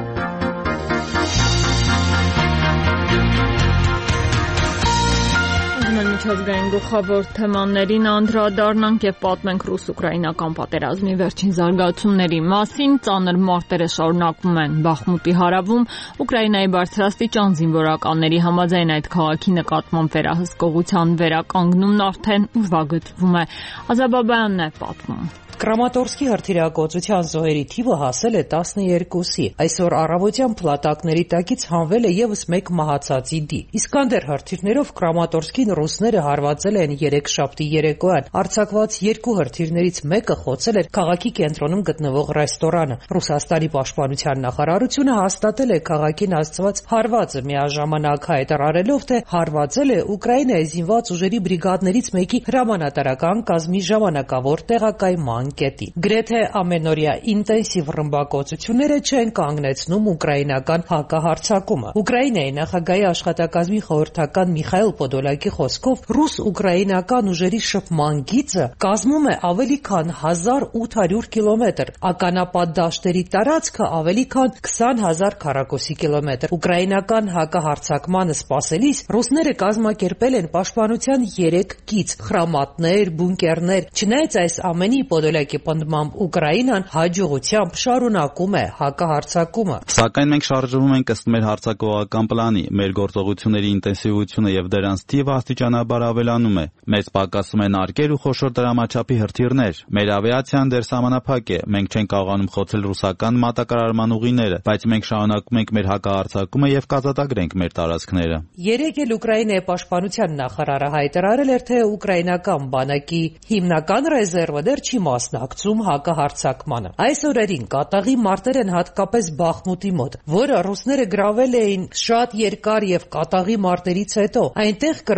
Միջազգային գլխավոր թեմաներին անդրադառնանք եւ պատմենք ռուս-ուկրաինական պատերազմի վերջին զարգացումների մասին։ Ծանր մարտերը շարունակվում են Բախմուտի հարավում։ Ուկրաինայի բարձրաստիճան զինվորականների համաձայն այդ քաղաքի նկատմամբ վերահսկողության վերականգնումն արդեն ուրվագծվում է։ Ազաբաբյանն է պատմում։ Կրամատորսկի հրթիռակոծության զոհերի թիվը հասել է տասներկուսի։ Այսօր առավոտյան փլատակների տակից հանվել է եւս մեկ մահացածի դի։ Իսկանդեր հրթիռներով Կրամատորսկին ռուսները հարվածել են երեքշաբթի երեկոյան։ Արձակված երկու հրթիռներից մեկը խոցել էր քաղաքի կենտրոնում գտնվող ռեստորանը։ Ռուսաստանի պաշտպանության նախարարությունը հաստատել է քաղաքին հասցված հարվածը, միաժամանակ հայտարարելով, թե հարվածել է Ուկրաինայի զինված ուժերի բրիգադներից մեկի հրամանատարական կազմի ժամանակավոր տեղակայման կետի։ Գրեթե ամենօրյա ինտենսիվ ռմբակոծությունները չեն կանգնեցնում ուկրաինական հակահարձակումը։ Ուկրաինայի նախագահի աշխատակազմի խորհրդական Միխայել Պոդոլակի խոսքով ռուս-ուկրաինական ուժերի շփման գիծը կազմում է ավելի քան հազար ութ հարյուր կիլոմետր, ականապատ դաշտերի տարածքը ավելի քան քսան հազար քառակուսի կիլոմետր։ Ուկրաինական հակահարձակմանը սպասելիս ռուսները կազմակերպել են պաշտպանության երեք գիծ՝ խրամատներ, բունկերներ։ Չնայած այս ամենի Պոդոլակի պնդմամբ Ուկրաինան հաջողությամբ շարունակում է հակահարձակումը։ Սակայն մենք շարժվում ենք ըստ մեր հարձակողական պլանի։ Մեր գործողությունների ինտենսիվությունը եւ դրանց թիվը աստիճանաբար ավելանում է։ Մեզ պակասում են արկեր ու խոշոր դրամաչափի հրթիռներ։ Մեր ավիացիան դեռ սահմանափակ է։ Մենք չենք կարողանում խոցել ռուսական մատակարարման ուղիները, բայց մենք շարունակում ենք մեր հակահարձակումը եւ կազատագրենք մեր տարածքները։ Երեկ էլ Ուկրաինայի պաշտպանության նախարարը հայտարարել էր, թե ուկրաինական բանակի հիմնական ռեզերվը դեռ չի մասնակցում հակահարձակմանը։ Այս օրերին կատաղի մարտեր են հատկապես Բախմուտի մոտ, որը ռուսները գրավել էին շատ երկար եւ կատաղի մարտերից հետո։ Այնտեղ կրվող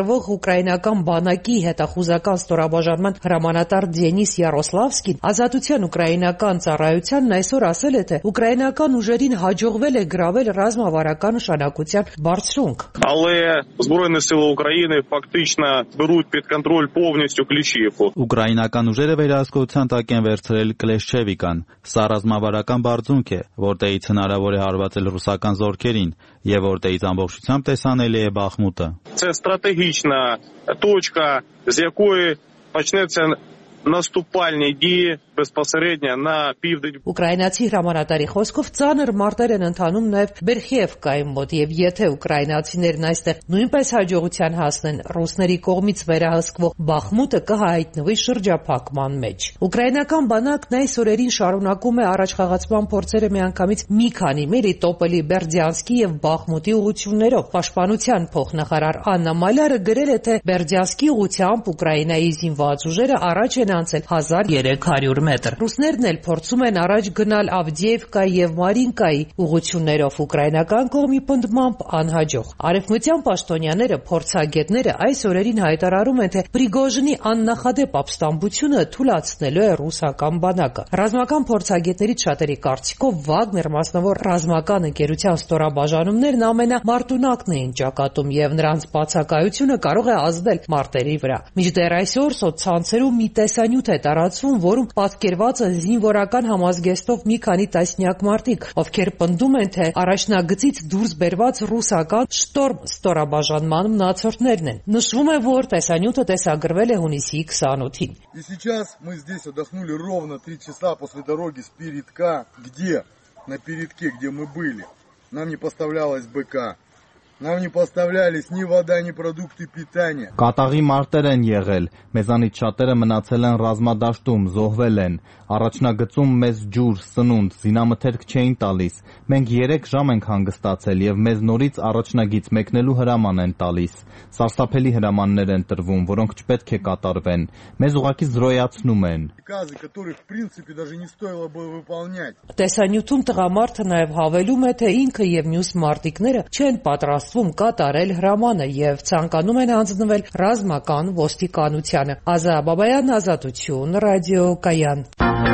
ուկրաինական բանակի հետախուզական ստորաբաժանման հրամանատար Դենիս Յարոսլավսկին ազատության ուկրաինական ծառայությանն այսօր ասել է, թե ուկրաինական ուժերին հաջողվել է գրավել ռազմավարական նշանակության բարձրունք։ Але Збройні сили України фактично беруть під контроль повністю Кліщівку. Ուկրաինական ուժերը վերահսկողության տակ են վերցրել Կլեշչևիկան։ Սա ռազմավարական բարձունք է, որտեղից հնարավոր է հարվածել ռուսական զորքերին եւ որտեղից ամբողջությամբ տեսանելի է Բախմուտը։ Це стратегічна точка, з якої почнеться наступальні дії безпосередньо на південь. Ուկրաինացի հրամանատարի խոսքով ծանր մարտեր են ընթանում նաև Բերխիևկայի մոտ եւ եթե ուկրաինացիներն այստեղ նույնպես հաջողության հասնեն, ռուսների կողմից վերահսկվող Բախմուտը կհայտնվի շրջափակման մեջ։ Ուկրաինական բանակն այս օրերին շարունակում է առաջխաղացման փորձերը միանգամից մի քանի միլի տոպելի Բերդյանսկի եւ Բախմուտի ուղություններով։ Պաշտպանության փոխնախարար Աննա Մալյարը գրել է, թե Բերդյանսկի ուղությամբ Ուկրաինայի զինված ուժերը առաջ են անցել հազար երեք հարյուր մետր։ Ռուսներն էլ փորձում են առաջ գնալ Ավդիևկայի եւ Մարինկայի ուղություններով ուկրաինական կողմի պնդմամբ անհաջող։ Արևմտյան պաշտոնյաները, փորձագետները այս օրերին հայտարարում են, թե Պրիգոժինի աննախադեպ ապստամբությունը թուլացնելու է ռուսական բանակը։ Ռազմական փորձագետներից շատերի կարծիքով Վագներ մասնավոր ռազմական ընկերության ստորաբաժանումներն ամենամարտունակն էին ճակատում եւ նրանց բացակայությունը կարող է ազդել մարտերի վրա։ Մինչդեռ այսօր սոցցանցերում մի տեսանյութ է տարածվում, որում պատկերված է զինվորական համազգեստով մի քանի տասնյակ մարդիկ, ովքեր պնդում են, թե առաջնագծից դուրս բերված ռուսական Շտորմ ստորաբաժանման մնացորդներն են։ Նշվում է, որ տեսանյութը տեսագրվել է հունիսի քսանօթին։ И сейчас мы здесь отдохнули ровно три часа после дороги с передка, где на передке, где мы были, нам не поставлялась БК. Нам не поставлялись ни вода, ни продукты питания. Կատաղի մարտեր են եղել, մեզանից շատերը մնացել են ռազմադաշտում, զոհվել են, առաջնագծում մեզ ջուր, սնունդ, զինամթերք չէին տալիս, մենք երեք ժամ ենք հանգստացել և մեզ նորից առաջնագիծ մեկնելու հրաման են տալիս, սարսափելի հրամաններ են տրվում, որոնք չպետք է կատարվեն, մեզ ուղղակի զրոյացնում են։ Տեսանյութում տղամարդը նաև հավելում է, թե ինքը և մյուս մարտիկները չեն պատրաստվում կատարել հրամանը և ցանկանում են հանձնվել ռազմական ոստիկանությանը։ Ազա Բաբայան, Ազատություն, ռադիոկայան։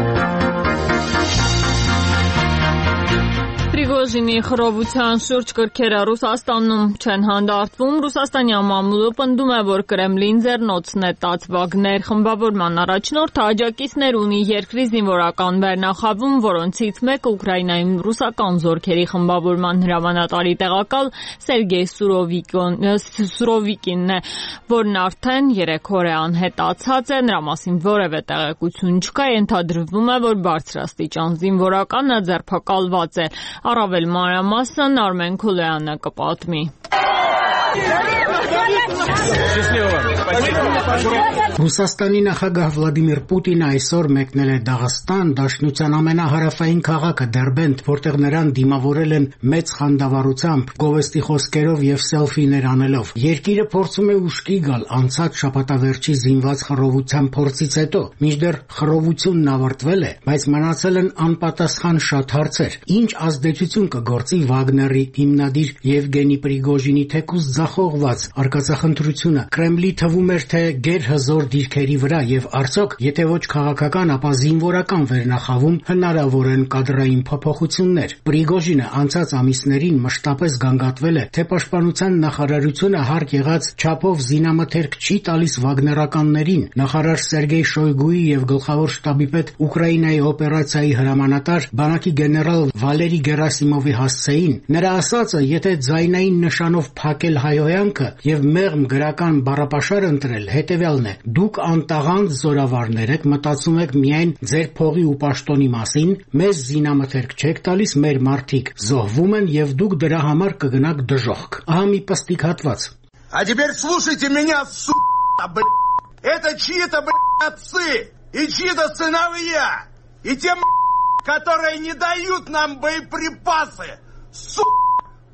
Պրիգոժինի խռովության շուրջ կրքերը Ռուսաստանում չեն հանդարտվում։ Ռուսաստանյան մամուլը պնդում է, որ Կրեմլին ձեռնոցն է տած Վագներ խմբավորման առաջնորդը աջակիցներ ունի երկրի զինվորական վերնախավում, որոնցից մեկը Ուկրաինայում ռուսական զորքերի խմբավորման հրամանատարի տեղակալ Սերգեյ Սուրովիկինն է, որն արդեն երեք օր է անհետացած է, նրա մասին որևէ տեղեկություն չկա, ենթադրվում է, որ բարձրաստիճան զինվորականը ձերբակալված է։ Առավել մանրամասն Արմեն Քոլյանը կպատմի։ Ռուսաստանի նախագահ Վլադիմիր Պուտինը այսօր մեկնել է Դաղստան, Դաշնության ամենահարավային քաղաքը Դերբենդ, որտեղ նրան դիմավորել են մեծ խանդավառությամբ, գովեստի խոսքերով եւ սելֆիներ անելով։ Երկիրը փորձում է ուշքի գալ անցած շաբաթավերջի զինված խռովության փորձից հետո, մինչդեռ խռովությունն ավարտվել է, բայց մնացել են անպատասխան շատ հարցեր։ Ինչ ազդեցություն կգործի Վագների հիմնադիր Եվգենի Պրիգոժինի թեկուզ ձախողված արկածախնդրությունը Կրեմլի թվում էր, թե գերհզոր դիրքերի վրա եւ արդյոք եթե ոչ քաղաքական, ապա զինվորական վերնախավում հնարավոր են կադրային փոփոխություններ։ Պրիգոժինը անցած ամիսներին մշտապես գանգատվել է, թե պաշտպանության նախարարությունը հարկ եղած չափով զինամթերք չի տալիս վագներականներին։ Նախարար Սերգեյ Շոյգուի եւ գլխավոր շտաբի պետ Ուկրաինայի օպերացիայի հրամանատար բանակի գեներալ Վալերի Գերասիմովի հասցեին նրա ասածը, եթե ձայնային նշանով փակել հայհոյանքը եւ մեղմ գրական բառապաշար ընտրել, հետեւյալն է. դուք անտաղանդ զորավարներ եք, մտածում եք միայն ձեր փողի ու պաշտոնի մասին, մեզ զինամթերք չեք տալիս, մեր մարդիկ զոհվում են եւ դուք դրա համար կգնաք դժոխք։ Ահա մի պստիկ հատված։ А теперь слушайте меня, сука, блядь. Это чьи-то, блядь, отцы и чьи-то сыновья. И те, которые не дают нам боеприпасы. Сука,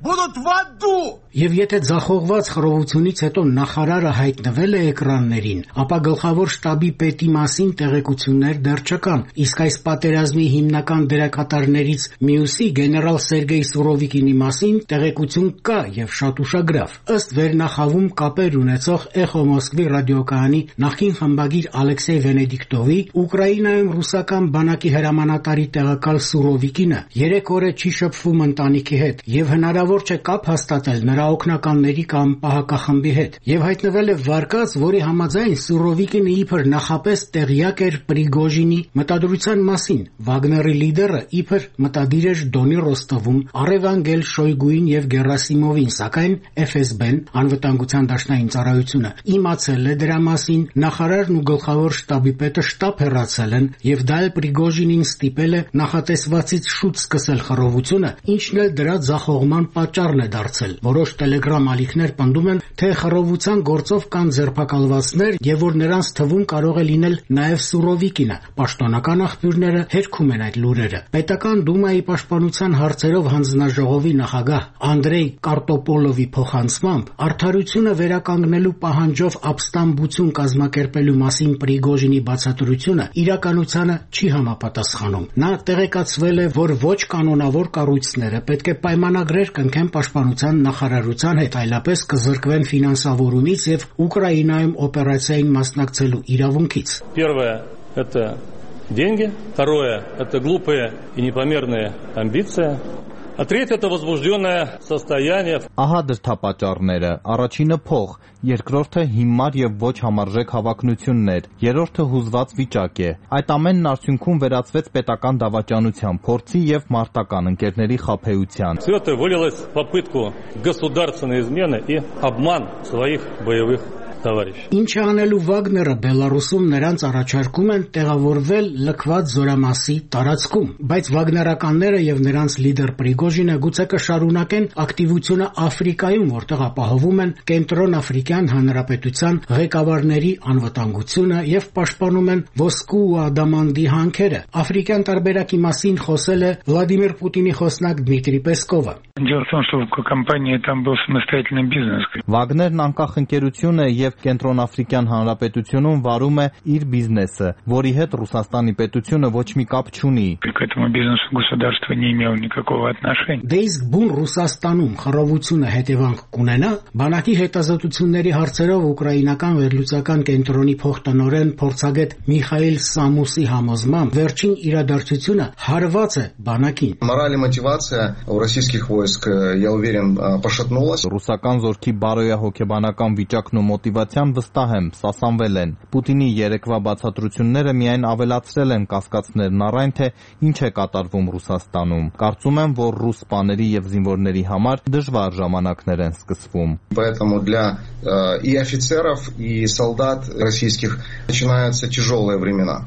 будут в аду. Եվ եթե ձախողված խռովությունից հետո նախարարը հայտնվել է էկրաններին, ապա գլխավոր շտաբի պետի մասին տեղեկություններ դեռ չկան, իսկ այս պատերազմի հիմնական դերակատարներից մյուսի գեներալ Սերգեյ Սուրովիկինի մասին տեղեկություն կա եւ շատ ուշագրավ։ Ըստ վերնախավում կապեր ունեցող Էխո Մոսկվի ռադիոկայանի նախկին խմբագիր Ալեքսեյ Վենեդիկտովի, Ուկրաինայում ռուսական բանակի հրամանատարի տեղակալ Սուրովիկինը երեք օր է չի շփվում ընտանիքի հետ եւ հնարավոր չէ կապ հաստատել նրա օգնականների կամ պահակախմբի հետ, եւ հայտնվել է վարկած, որի համաձայն Սուրովիկինը իբր նախապես տեղյակ էր Պրիգոժինի մտադրության մասին։ Վագների լիդերը իբր մտադիր էր Դոնի Ռոստովում Արևանգել Շոյգուին եւ Գերասիմովին, սակայն Էֆ Էս Բեն անվտանգության դաշնային ծառայությունը իմացել է դրա մասին, նախարարն ու գլխավոր շտաբի պետը շտաբ հեռացել են եւ դա էլ Պրիգոժինին ստիպել է նախատեսվածից շուտ սկսել խռովությունը, ինչն էլ դրա ձախողման պատճառն է դարձել։ Որոշ Տելեգրամ ալիքներ պնդում են, թե խռովության գործով կան ձերբակալվածներ եւ որ նրանց թվում կարող է լինել նաեւ Սուրովիկինը։ Պաշտոնական աղբյուրները հերքում են այդ լուրերը։ Պետական դումայի պաշտպանության հարցերով հանձնաժողովի նախագահ Անդրեյ Կարտոպոլովի փոխանցմամբ արդարությունը վերականգնելու պահանջով ապստամբություն կազմակերպելու մասին Պրիգոժինի բացատրությունը իրականությանը չի համապատասխանում։ Նա տեղեկացվել է, որ ոչ կանոնավոր կառույցները պետք է պայմանագրեր կնքեն պաշտպանության նախարարության հետ, այլապես կզրկվեն ֆինանսավորումից եւ Ուկրաինայում օպերացիային մասնակցելու իրավունքից։ Первое – это деньги, второе – это глупые и непомерные амбиции. А третье – это возбужденное состояние. Ահա դրդապատճառները. առաջինը փող, երկրորդը հիմար եւ ոչ համարժեք հավակնություններ, երրորդը հուզված վիճակ է։ Այդ ամենն արդյունքում վերածվեց պետական դավաճանության, փորձի եւ մարտական ընկերների խաբեության։ Все это вылилось в попытку государственной измены и обман своих боевых товарищей. Ինչ անելու Վագները Բելարուսում նրանց առաջարկում են տեղավորվել լքված զորամասի տարածքում, բայց վագներականները եւ նրանց լիդեր Պրիգոժինը գուցե կշարունակեն ակտիվությունը Աֆրիկայում, որտեղ ապահովում են Կենտրոն Աֆրիկյան Հանրապետության ղեկավարների անվտանգությունը եւ պաշտպանում են ոսկու ու ադամանդի հանքերը։ Աֆրիկյան տարբերակի մասին խոսել է Վլադիմիր Պուտինի խոսնակ Դմիտրի Պեսկովը։ Дело в том, что в компании там был самостоятельный бизнес. Վագներն անկախ ընկերություն է եւ Կենտրոնաֆրիկյան Հանրապետությունում վարում է իր բիզնեսը, որի հետ Ռուսաստանի պետությունը ոչ մի կապ չունի։ К этому бизнесу государство не имело никакого отношения. Դե իսկ բուն Ռուսաստանում խռովությունը հետևանք կունենա, բանակի հետազոտությունների հարցերով ուկրաինական վերլուծական կենտրոնի փոխտնօրեն փորձագետ Միխայիլ Սամուսի համոզմամբ վերջին իրադարձությունը հարված է բանակին։ Мораль и мотивация у российских войск, я уверен, пошатнулась. Ռուսական զորքի բարոյահոգեբանական վիճակն ու մոտիվացիան վստահ եմ, սասանվել են։ Պուտինի երեկվա բացատրությունները միայն ավելացրել են կասկածներն առայն թե ինչ է կատարվում Ռուսաստանում։ Կարծում եմ, որ ռուս սպաների եւ զինվորների համար դժվար ժամանակներ են սկսվում։ Поэтому для э, и офицеров, и солдат российских начинаются тяжелые времена.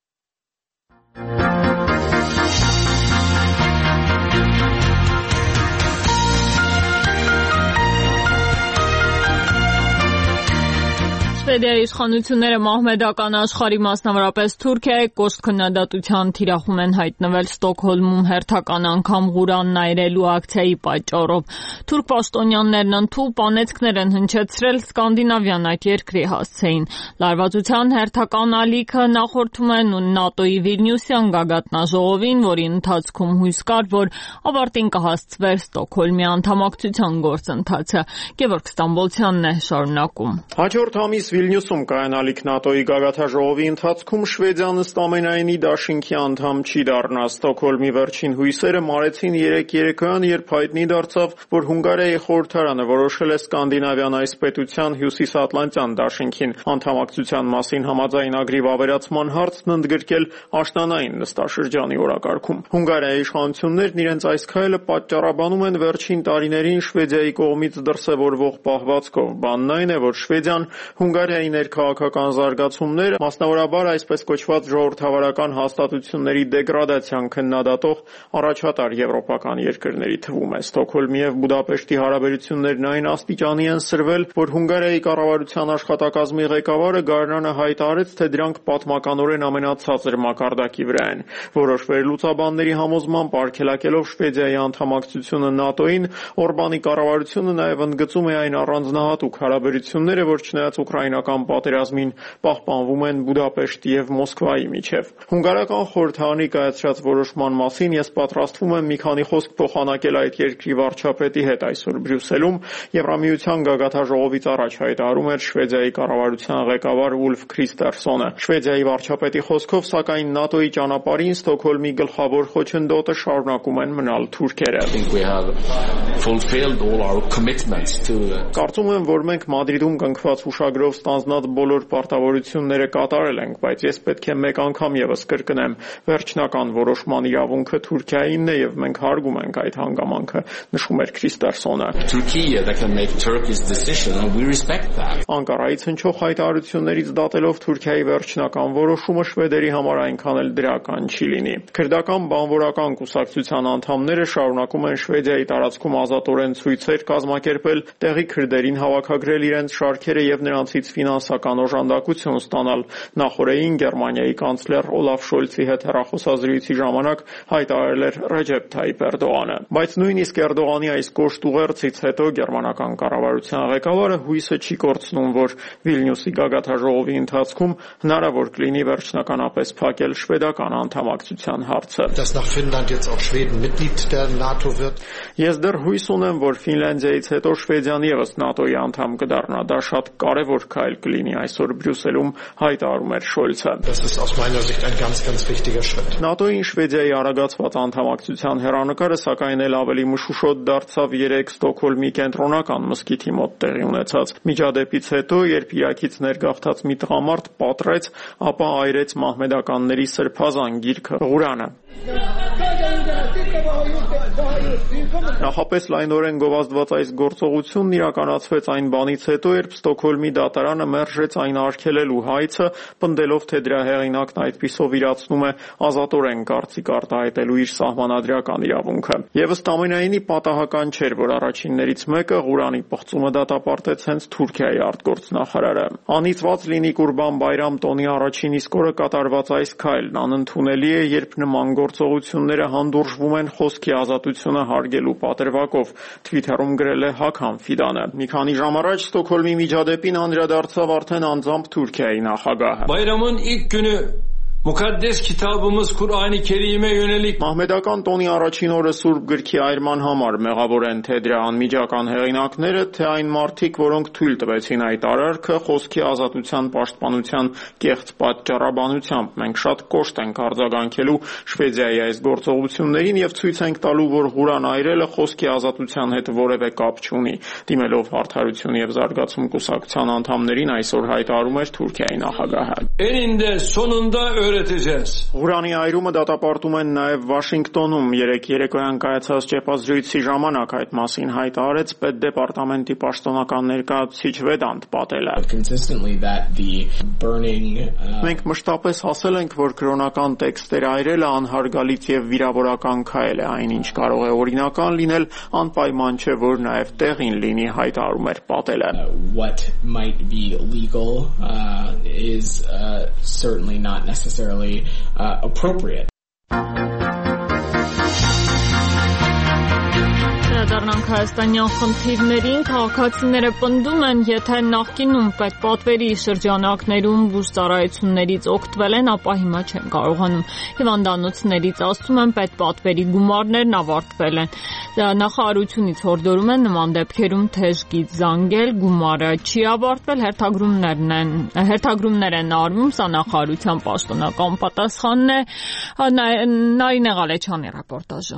Շվեդիայի իշխանությունները մահմեդական աշխարհի, մասնավորապես Թուրքիայի կոշտ քննադատության թիրախում են հայտնվել Ստոկհոլմում հերթական անգամ Ղուրանն այրելու ակցիայի պատճառով։ Թուրք պաշտոնյաներն ընդհուպ անեծքներ են հնչեցրել Սկանդինավյան այդ երկրի հասցեին։ Լարվածության հերթական ալիքը նախորդում են ՆԱՏՕ-ի Վիլնյուսյան գագաթնաժողովին, որի ընթացքում հույս կար, որ ավարտին կհասցվեր Ստոկհոլմի անդամակցության գործընթացը։ Գևորգ Ստամբոլցյանն է շարունակում։ Հաջորդ ամիս Վիլնյուսում կայանալիք ՆԱՏՕ-ի գագաթնաժողովի ընթացքում Շվեդիան ըստ ամենայնի դաշինքի անդամ չի դառնա։ Ստոկհոլմի վերջին հույսերը մարեցին երեկ երեկոյան, երբ հայտնի դարձավ, որ Հունգարիայի խորհրդարանը որոշել է Սկանդինավյան այս պետության հյուսիսատլանտյան դաշինքին անդամակցության մասին համաձայնագրի վավերացման հարցն ընդգրկել աշնանային նստաշրջանի օրակարգում։ Հունգարիայի իշխանություններն իրենց այս քայլը պատճառաբանում են վերջին տարիներին Շվեդիայի կողմից դրսևորվող պահվածքով։ Բանն այն է, որ Շվեդիան Հունգարիայի Հունգարիայի ներքաղաքական զարգացումները, մասնավորաբար այսպես կոչված ժողովրդավարական հաստատությունների դեգրադացիան քննադատող առաջատար եվրոպական երկրների թվում է։ Ստոկհոլմի եւ Բուդապեշտի հարաբերություններն այն աստիճանի են սրվել, որ Հունգարիայի կառավարության աշխատակազմի ղեկավարը գարնանը հայտարարեց, թե դրանք պատմականորեն ամենացածր մակարդակի վրա են։ Որոշ վերլուծաբանների համոզմամբ արգելակելով Շվեդիայի անդամակցությունը ՆԱՏՕ-ին, Օրբանի կառավարությունը նաև ընդգծում է այն առանձնահատուկ հարաբերությունները, որ չնայած ուկրաինական պատերազմին պահպանվում են Բուդապեշտի եւ Մոսկվայի միջև։ Հունգարական խորհրդարանի կայացրած որոշման մասին ես պատրաստվում եմ մի քանի խոսք փոխանակել այդ երկրի վարչապետի հետ այսօր Բրյուսելում, Եվրամիության գագաթնաժողովից առաջ հայտարարում էր Շվեդիայի կառավարության ղեկավար Ուլֆ Քրիստերսոնը։ Շվեդիայի վարչապետի խոսքով, սակայն ՆԱՏՕ-ի ճանապարհին Ստոկհոլմի գլխավոր խոչընդոտը շարունակում են մնալ թուրքերը։ Կարծում եմ, որ մենք Մադրիդում կնքված հուշագրով ստանձնած բոլոր պարտավորությունները կատարել ենք, բայց ես պետք է մեկ անգամ եւս կրկնեմ, վերջնական որոշման իրավունքը Թուրքիայինն է եւ մենք հարգում ենք այդ հանգամանքը, նշում էր Քրիստերսոնը։ Անկարայից հնչող հայտարարություններից դատելով Թուրքիայի վերջնական որոշումը շվեդերի համար այնքան էլ դրական չի լինի։ Քրդական բանվորական կուսակցության անդամները շարունակում են Շվեդիայի տարածքում ազատորեն ցույցեր կազմակերպել, տեղի քրդերին հավաքագրել իրենց շարքերը եւ նրանցից ֆինանսական օժանդակություն ստանալ։ Նախորդին Գերմանիայի կանցլեր Օլաֆ Շոլցի հետ հեռախոսազրույցի ժամանակ հայտարարել էր Ռեջեփ Թայիփ Էրդողանը։ Բայց նույնիսկ Էրդողանի այս կոշտ ուղերձից հետո գերմանական կառավարության ղեկավարը հույսը չի կորցնում, որ Վիլնյուսի գագաթնաժողովի ընթացքում հնարավոր կլինի վերջնականապես փակել շվեդական անդամակցության հարցը։ Ես դեռ հույս ունեմ, որ Ֆինլանդիայից հետո Շվեդիան եւս ՆԱՏՕ-ի անդամ կդառնա։ Դա շատ կարևոր քայլ կլինի այսօր Բրյուսելում հայտարարում էր Շոլցը։ ՆԱՏՕ-ին Շվեդիայի արագացված անդամակցության հեռանկարը սակայն էլ ավելի մշուշոտ դարձավ երեք Ստոկհոլմի կենտրոնական մզկիթի մոտ տեղի ունեցած միջադեպից հետո, երբ Իրաքից ներգաղթած մի տղամարդ պատռեց, ապա այրեց մահմեդականների սրբազան գիրքը Ղուրանը։ Նախապես լայնորեն գովազդված այս գործողությունն իրականացվեց այն բանից հետո, երբ Ստոկհոլմի դատարանը մերժեց այն արգելելու հայցը, պնդելով, թե դրա հեղինակն այդպիսով իրացնում է ազատորեն կարծիք արտահայտելու իր սահմանադրական իրավունքը։ Եվ ըստ ամենայնի պատահական չէր, որ առաջիններից մեկը Ղուրանի պղծումը դատապարտեց հենց Թուրքիայի արտգործնախարարը։ Անիծված լինի Կուրբան Բայրամ տոնի առաջին իսկ օրը կատարված այս քայլն անընդունելի է, երբ նման գործողությունները հանդուրժվում են խոսքի ազատությունը հարգելու պատրվակով, Twitter-ում գրել է Հաքան Ֆիդանը։ Մի քանի ժամ առաջ Ստոկհոլմի միջադեպին անդրադարձավ արդեն անձամբ Թուրքիայի նախագահը։ Bayramın ilk günü Mukaddes kitabımız Kur'an-ı Kerim'e yönelik Մահմեդական տոնի առաջին օրը Սուրբ գրքի այրման համար մեղավոր են թե դրա անմիջական հեղինակները, թե այն մարդիկ, որոնք թույլ տվեցին այդ արարքը խոսքի ազատության պաշտպանության կեղծ պատճառաբանությամբ։ Մենք շատ կոշտ ենք արձագանքելու Շվեդիայի այս գործողություններին եւ ցույց ենք տալու, որ Ղուրան այրելը խոսքի ազատության հետ որևէ կապ չունի։ Դիմելով Արդարություն եւ Զարգացում կուսակցության անդամներին այսօր հայտարարում էր Թուրքիայի նախագահը։ Eninde sonunda Ղուրանի այրումը դատապարտում են նաև Վաշինգտոնում երեք երեկոյան կայացած ճեպազրույցի ժամանակ այդ մասին հայտարարեց Պետդեպարտամենտի պաշտոնական ներկայացուցիչ Վեդանտ Պատելը։ Մենք մշտապես ասել ենք, որ կրոնական տեքստեր այրելը անհարգալից եւ վիրավորական քայլ է, այնինչ կարող է օրինական լինել, անպայման չէ, որ նաև տեղին լինի, հայտարարում էր Պատելը։ What might be legal uh, is uh, certainly not necessarily Uh, appropriate. Դառնանք հայաստանյան խնդիրներին, քաղաքացիները պնդում են, եթե նախկինում պետպատվերի շրջանակներում բուժծառայություններից օգտվել են, ապա հիմա չեն կարողանում։ Հիվանդանոցներից ասում են, պետպատվերի գումարներն ավարտվել են։ Նախարարությունից հորդորում են նման դեպքերում թեժ գիծ զանգել, գումարը չի ավարտվել, հերթագրումներն են, հերթագրումներ են արվում, սա նախարարության պաշտոնական պատասխանն է։ Նարինե Ղալեչյանի ռեպորտաժը։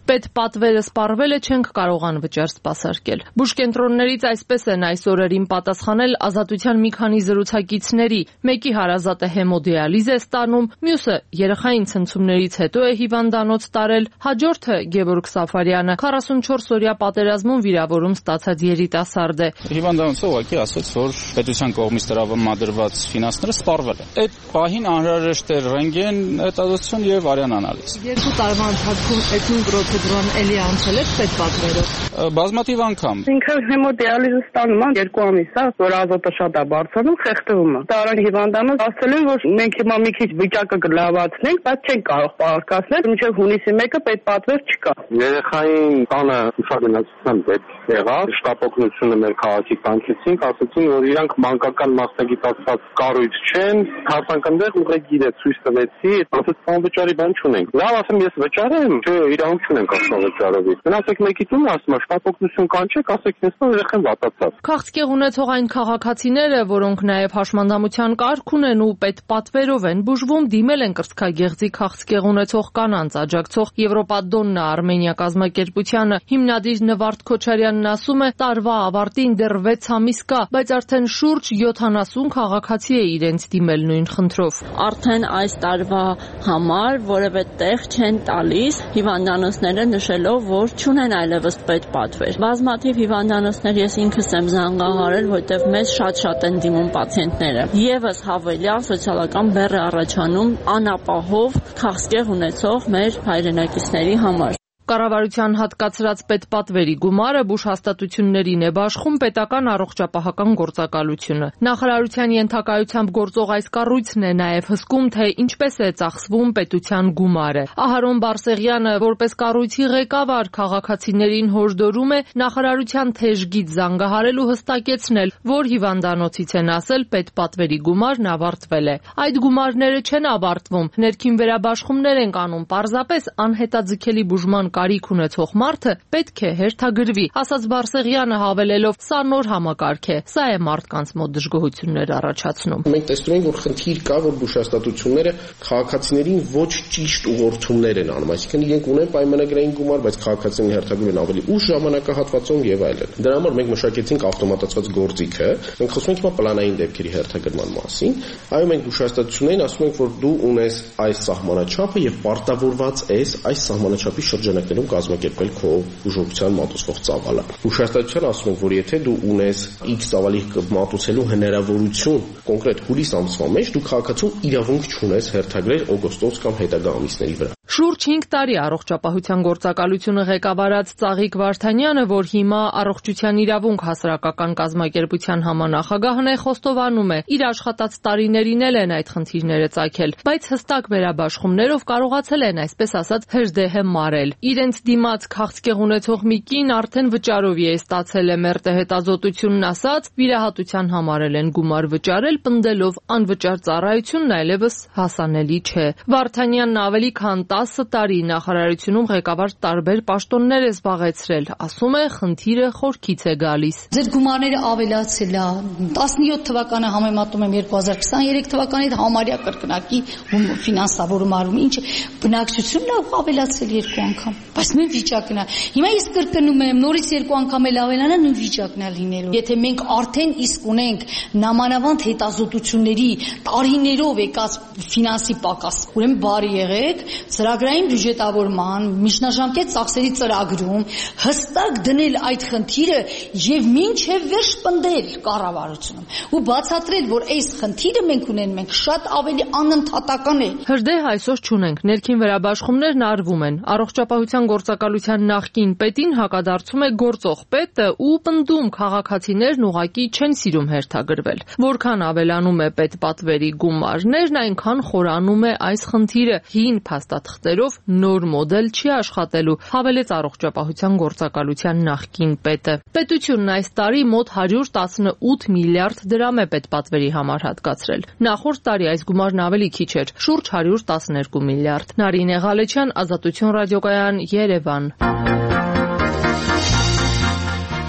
Պետպատվերը սպառվել է, չենք կարող անվճար սպասարկել։ Բուժկենտրոններից այսպես են այս օրերին պատասխանել Ազատության մի քանի զրուցակիցների։ Մեկի հարազատը հեմոդիալիզ է ստանում, մյուսը երեխային ցնցումներից հետո է հիվանդանոց տարել, հաջորդը Գևորգ Սաֆարյանը քառասունչորս օրյա պատերազմում վիրավորում ստացած երիտասարդ է։ Հիվանդանոցը ուղղակի ասաց, որ պետության կողմից տրամադրված ֆինանսները սպառվել են։ Այդ պահին անհրաժեշտ է ռենտգեն հետազոտություն եւ արյան անալիզ։ Երկու տարվա ընթացքում այդ նույն պրոցեդուրան էլի անցել եք պետպատվերով։ Բազմաթիվ անգամ։ Ինքը հեմոդիալիզը ստանում է երկու ամիս, հա, որ ազոտը շատ է բարձրանում, խեղդվում է։ Տարան հիվանդանոց ասել են, որ մենք հիմա մի քիչ վիճակը կլավացնենք, բայց չենք կարող պահարկացնել, մինչև հունիսի մեկը պետպատվեր չկա։ Երեխային տանը ուսումնասիրության պետք եղավ, շտապօգնությունը մեր քաղաքի կանչեցինք, ասացին, որ իրանք մանկական մասնագիտացված կառույց չեն, հարցանքնդեղ ուղեգիր է ցույց տվեցի, ասաց անվճարի բան չունենք։ Լավ, ասեմ, ես վճարեմ, չէ, իրավունք չունենք ասնավճարովի։ Գնացեք մեկի տուն, ասում է, շտապօգնություն կանչեք, ասեք, նստո երեխան վատացավ։ Քաղցկեղ ունեցող այն քաղաքացիները, որոնք նաև հաշմանդամության կարգ ունեն ու պետպատվերով են բուժվում, դիմել են կրծքագեղձի քաղցկեղ ունեցող կանանց աջակցող Եվրոպադոննա Արմենիա կազմակերպությանը։ Հիմնադիր Նվարդ Քոչարյանն ասում է, տարվա ավարտին դեռ վեց ամիս կա, բայց արդեն շուրջ յոթանասուն քաղաքացի է իրենց դիմել նույն խնդրով։ Արդեն այս տարվա համար որևէ տեղ չեն տալիս, հիվանդանոցները նշելով, որ չունեն այլևս պետպատվեր։ Բազմաթիվ հիվանդանոցներ ես ինքս եմ զանգահարել, որտեղ մեզ շատ-շատ են դիմում պացիենտները։ Եվս հավելյալ սոցիալական բեռ է առաջանում անապահով քաղցկեղ ունեցող մեր հայրենակիցների համար։ Կառավարության հատկացրած պետպատվերի գումարը բուժհաստատություններին է բաշխում պետական առողջապահական գործակալությունը։ Նախարարության ենթակայությամբ գործող այս կառույցն է նաև հսկում, թե ինչպես է ծախսվում պետության գումարը։ Ահարոն Բարսեղյանը, որպես կառույցի ղեկավար, քաղաքացիներին հորդորում է նախարարության թեժգից զանգահարել ու հստակեցնել, որ հիվանդանոցից են ասել պետպատվերի գումարն ավարտվել է։ Այդ գումարները չեն ավարտվում, ներքին վերաբաշխումներ են անում, պարզապես անհետաձգելի բուժման կարիք ունեցող մարդը պետք է հերթագրվի, ասաց Բարսեղյանը հավելելով, սա նոր համակարգ է, սա է մարդկանց մոտ դժգոհություններ առաջացնում։ Մենք տեսնում ենք, որ խնդիր կա, որ բուժհաստատությունները քաղաքացիներին ոչ ճիշտ ուղղորդումներ են անում, այսինքն իրենք ունեն պայմանագրային գումար, բայց քաղաքացիներին հերթագրում են ավելի ուշ ժամանակահատվածում եւ այլն։ Դրա համար մենք մշակեցինք ավտոմատացված գործիքը, մենք խոսում ենք հիմա պլանային դեպքերի հերթագրման մասին։ Այո, մենք բուժհաստատություններին ասում ենք, որ դու ունես այս սահմանաչափը եւ պարտավորված ես այս սահմանաչափի շրջանակներում կազմակերպել քո բուժօգնության մատուցվող ծավալը։ Բուժհաստատության ասում ենք, որ եթե դու ունես X ծավալի մատուցելու հնարավորություն կոնկրետ հուլիս ամսվա մեջ, դու քաղաքացու իրավունք չունես հերթագրել օգոստոս կամ հետագա ամիսների վրա։ Շուրջ հինգ տարի առողջապահության գործակալությունը ղեկավարած Ծաղիկ Վարդանյանը, որ հիմա առողջության իրավունք հասարակական կազմակերպության համանախագահն է, խոստովանում է, իր աշխատած տարիներին էլ են այդ խնդիրները ծագել, բայց հստակ վերաբաշխումներով կարողացել են, այսպես ասած, հրդեհը մարել։ Իրենց դիմաց քաղցկեղ ունեցող մի կին արդեն վճարովի է ստացել է մերտե հետազոտությունն ասաց, վիրահատության համարել են գումար վճարել, պնդելով անվճար ծառայությունն այլևս հասանելի չէ։ Վարդանյանն ավելի քան տասը տարի նախարարությունում ղեկավար տարբեր պաշտոններ է զբաղեցրել, ասում է, խնդիրը խորքից է գալիս։ Ձեր գումարները ավելացել է, տասնյոթ թվականը համեմատում եմ երկու հազար քսաներեք թվականի հետ համարյա կրկնակի ֆինանսավորում արվում, ինչ բնակչությունն է ավելացել երկու անգամ, բայց նույն վիճակն է։ Հիմա ես կրկնում եմ, նորից երկու անգամ էլ ավելանա, նույն վիճակն է լինելու։ Եթե մենք արդեն իսկ ունենք նամանավանդ հետազոտությունների տարիներով եկած ֆինանսի պակաս, ուրեմն բարի եղեք, ծրագրային բյուջետավորման, միջնաժամկետ ծախսերի ծրագրում հստակ դնել այդ խնդիրը եւ մինչեւ վերջ պնդել կառավարությունում ու բացատրել, որ այս խնդիրը մենք ունենք, մենք շատ ավելի անընդհատական է։ Հրդեհ այսօր չունենք, ներքին վերաբաշխումներն արվում են։ Առողջապահության գործակալության նախկին պետին հակադարձում է գործող պետը ու պնդում քաղաքացիներն ուղակի չեն սիրում հերթագրվել։ Որքան ավելանում է պետպատվերի գումարներն, այնքան խորանում է այս խնդիրը։ Հին փաստաթղթերով նոր մոդել չի աշխատելու, հավելեց առողջապահության գործակալության նախկին պետը։ Պետությունն այս տարի մոտ հարյուր տասնութ միլիարդ դրամ է պետպատվերի համար հատկացրել։ Նախորդ տարի այս գումարն ավելի քիչ էր՝ շուրջ հարյուր տասներկու միլիարդ։ Նարինե Ղալեչյան, Ազատություն ռադիոկայան, Երևան։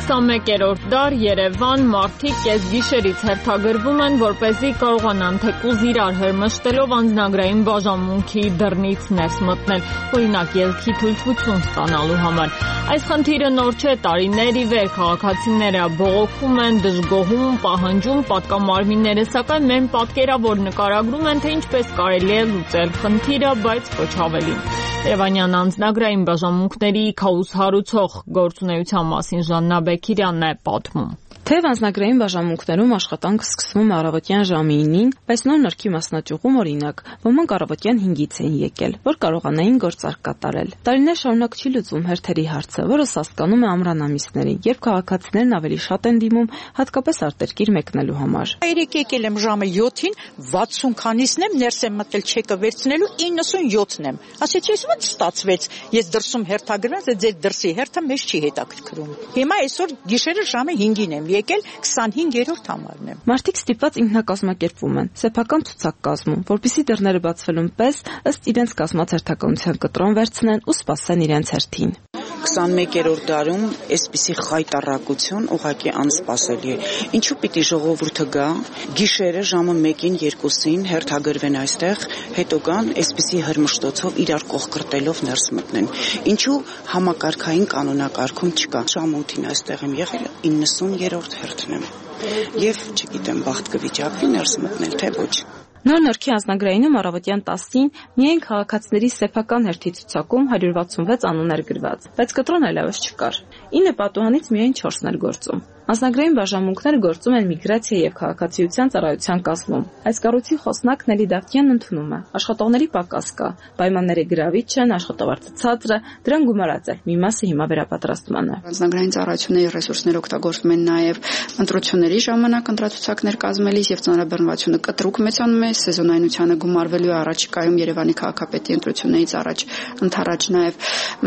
քսանմեկերորդ դար, Երևան, մարդիկ կեսգիշերից հերթագրվում են, որպեսզի կարողանան թեկուզ իրար հրմշտելով անձնագրային բաժանմունքի դռնից ներս մտնել, օրինակ ելքի թույլտվություն ստանալու համար։ Այս խնդիրը նոր չէ, տարիներ ի վեր քաղաքացիները բողոքում են, դժգոհում, պահանջում պատկամարմինները, սակայն մեր պատկերավոր նկարագրում են, թե ինչպես կարելի է լուծել խնդիրը, բայց ոչ ավելի։ Երևանյան անձնագրային բաժանմունքների քաոս հարուցող գործունեության մասին Ժաննա Բեկիրյանն է պատմում։ Թեև անձնագրային բաժանմունքներում աշխատանքը սկսվում է առավոտյան ժամը ինին, բայց նոր նրքի մասնաճյուղում օրինակ, ոմանք առավոտյան հինգից էին եկել, որ կարողանային գործարք կատարել։ Տարիներ շարունակ չի լուծում հերթերի հարցը, որը սաստկանում է ամռան ամիսներին, երբ քաղաքացիներն ավելի շատ են դիմում, հատկապես արտերկիր մեկնելու համար։ Երեք եկել եմ ժամը յոթին, վաթսուն քանիսն եմ, ներս եմ մտել չեկը վերցնելու, իննսունյոթն եմ։ Ասեցի, ես ո՞նց ստացվեց։ Ես դրսում հերթագրված, ձեր դրսի հերթը մեզ չի հետաքրքրում։ Հիմա այսօր գիշերը ժամը հինգին եմ եկել, քսանհինգերորդ համարն եմ։ Մարդիկ ստիպված ինքնակազմակերպվում են, սեփական ցուցակ կազմում, որպեսզի դռները բացվելուն պես ըստ իրենց կազմած հերթականության կտրոն վերցնեն ու սպասեն իրենց հերթին։ քսանմեկերորդ դարում այսպիսի խայտառակություն ուղղակի անսպասելի է։ Ինչու պիտի ժողովուրդը գա գիշերը ժամը մեկին երկուսին հերթագրվեն այստեղ, հետո գան այսպիսի հրմշտոցով իրար կողքրտելով ներս մտնեն։ Ինչու համակարգային կանոնակարգում չկա։ Ժամը ութին այստեղ եմ եղել, իննսուներորդ հերթն եմ։ Եվ չգիտեմ, բախտ կվիճակվի ներս մտնել, թե ոչ։ Նոր նրքի անձնագրայինում առավոտյան տասին միայն քաղաքացիների սեփական հերթի ցուցակում հարյուր վաթսունվեց անուն էր գրված, բայց կտրոն այլևս չկար։ ինը պատուհանից միայն չորսն էր գործում։ Անձնագրային բաժանմունքները գործում են միգրացիա եւ քաղաքացիության ծառայության կազմում։ Այս կառույցի խոսնակ Նելի Դավթյանն ընդունում է. աշխատողների պակաս կա, պայմանները գրավիչ են, աշխատավարձը ցածր է, դրան գումարած է։ Մի մասը հիմա վերապատրաստման է։ Անձնագրային ծառայությունների ռեսուրսները օգտագործվում են նաեւ ընտրությունների ժամանակ ընտրացուցակներ կազմելիս եւ ծանրաբեռնվածությունը կտրուկ մեծանում է, սեզոնայնությանը գումարվելու է առաջիկայում Երևանի քաղաքապետի ընտրություններից առաջ ընթരാճ նաեւ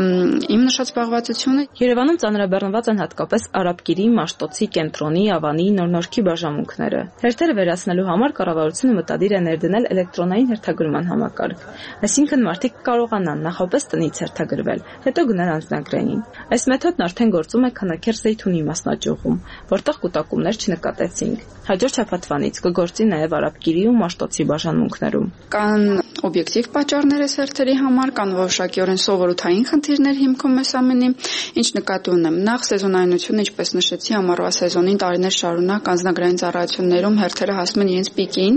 իմ նշած զբաղվածությունը։ Երևանում ծանրաբեռնված են հատկապես Արաբկիրի, Մաշտոցի, Կենտրոնի, Ավանի, Նորնորքի բաժանմունքները։ Հերթերը վերացնելու համար կառավարությունը մտադիր է ներդնել էլեկտրոնային հերթագրման համակարգ։ Այսինքն մարդիկ կարողանան նախապես տնից հերթագրվել, հետո գնալ անձնագրային։ Այս մեթոդն արդեն գործում է Քանաքեր Զեյթունի մասնաճյուղում, որտեղ կուտակումներ չնկատեցինք։ Հաջորդ շաբաթվանից կգործի նաև Արաբկիրի ու Մաշտոցի բաժանմունքներում։ Կան օբյեկտիվ պատճառներ այս հերթերի համար, կան որոշակիորեն սովորութային խնդիրներ հիմքում այս ամենի, ինչ նկատի ունեմ։ Նախ սեզոնայնությունը, ինչպես նշեցի, ամառվա սեզոնին տարիներ շարունակ անձնագրային ծառայություններում հերթերը հասնում են իրենց պիկին,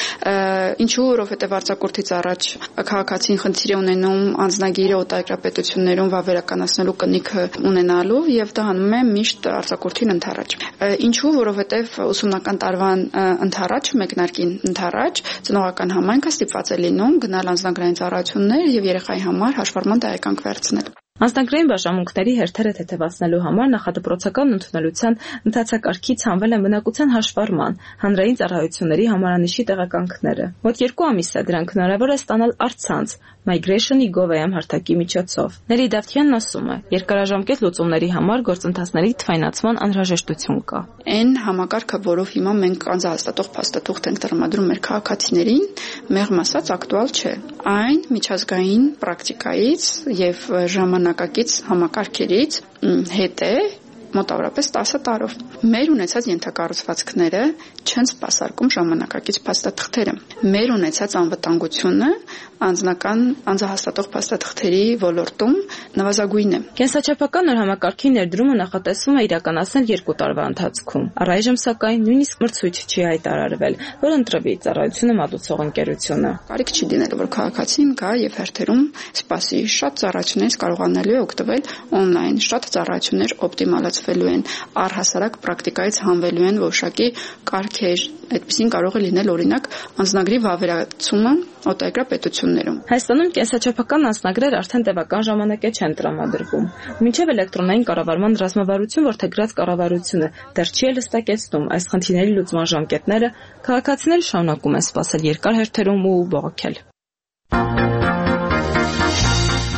ինչու որովհետև արձակուրդից առաջ քաղաքացին խնդիր է ունենում անձնագիրը օտարերկրապետություններում վավերականացնելու կնիքը ունենալու եւ դա անում է միշտ արձակուրդին ընդառաջ։ Ինչու որովհետև ուսումնական տարվան ընդառաջ, մեկնարկին ընդառաջ ծնողական համայնքը ստիպված է լինում գնալ անձնագրային ծառայություններ եւ երեխայի համար հաշվառման տեղեկանք վերցնել։ Անձնագրային բաժանմունքների հերթերը թեթևացնելու համար նախադպրոցական ընդունելության ընթացակարգից հանվել են բնակության հաշվառման, հանրային ծառայությունների համարանիշի տեղեկանքները։ Մոտ երկու ամիս է դրանք հնարավոր է ստանալ առցանց Migration-ի gov.am հարթակի միջոցով։ Նելի Դավթյանն ասում է, երկարաժամկետ լուծումների համար գործընթացների թվայնացման անհրաժեշտություն կա։ Այն համակարգը, որով հիմա մենք անձահաստատող փաստաթուղթ ենք տրամադրում մեր քաղաքացիներին, մեղմ ասած ակտուալ չէ։ Այն միջազգային պրակտիկայից եւ ժամանակակից համակարգերից հետ է մոտավորապես տասը տարով։ Մեր ունեցած ենթակառուցվածքները չեն սպասարկում ժամանակակից փաստաթղթերը։ Մեր ունեցած անվտանգությունը անձնական անձահաստատող փաստաթղթերի ոլորտում նվազագույն է։ Կենսաչափական նոր համակարգի ներդրումը նախատեսվում է իրականացնել երկու տարվա ընթացքում։ Առայժմ սակայն նույնիսկ մրցույթ չի հայտարարվել, որ ընտրվի ծառայությունը մատուցող ընկերությունը։ Կարիք չի դինել, որ քաղաքացին գա եւ հերթերում սպասի։ Շատ ծառայություններից կարողանալու է օգտվել on-line, շատ ծառայություններ օպտիմալացվելու են, առհասարակ պրակտիկայից հանվելու են որոշակի կարգեր։ Այդպեսին կարող է լինել օրինակ անձնագրի վավերացումը օտարերկրապետություններում։ Հայաստանում կենսաչափական անձնագրեր արդեն տևական ժամանակ է չեն տրամադրվում։ Մինչև էլեկտրոնային կառավարման ռազմավարություն որդեգրած կառավարությունը դեռ չի հստակեցնում այս խնդիրների լուծման ժամկետները, քաղաքացիները շարունակում են սպասել երկար հերթերում ու բողոքել։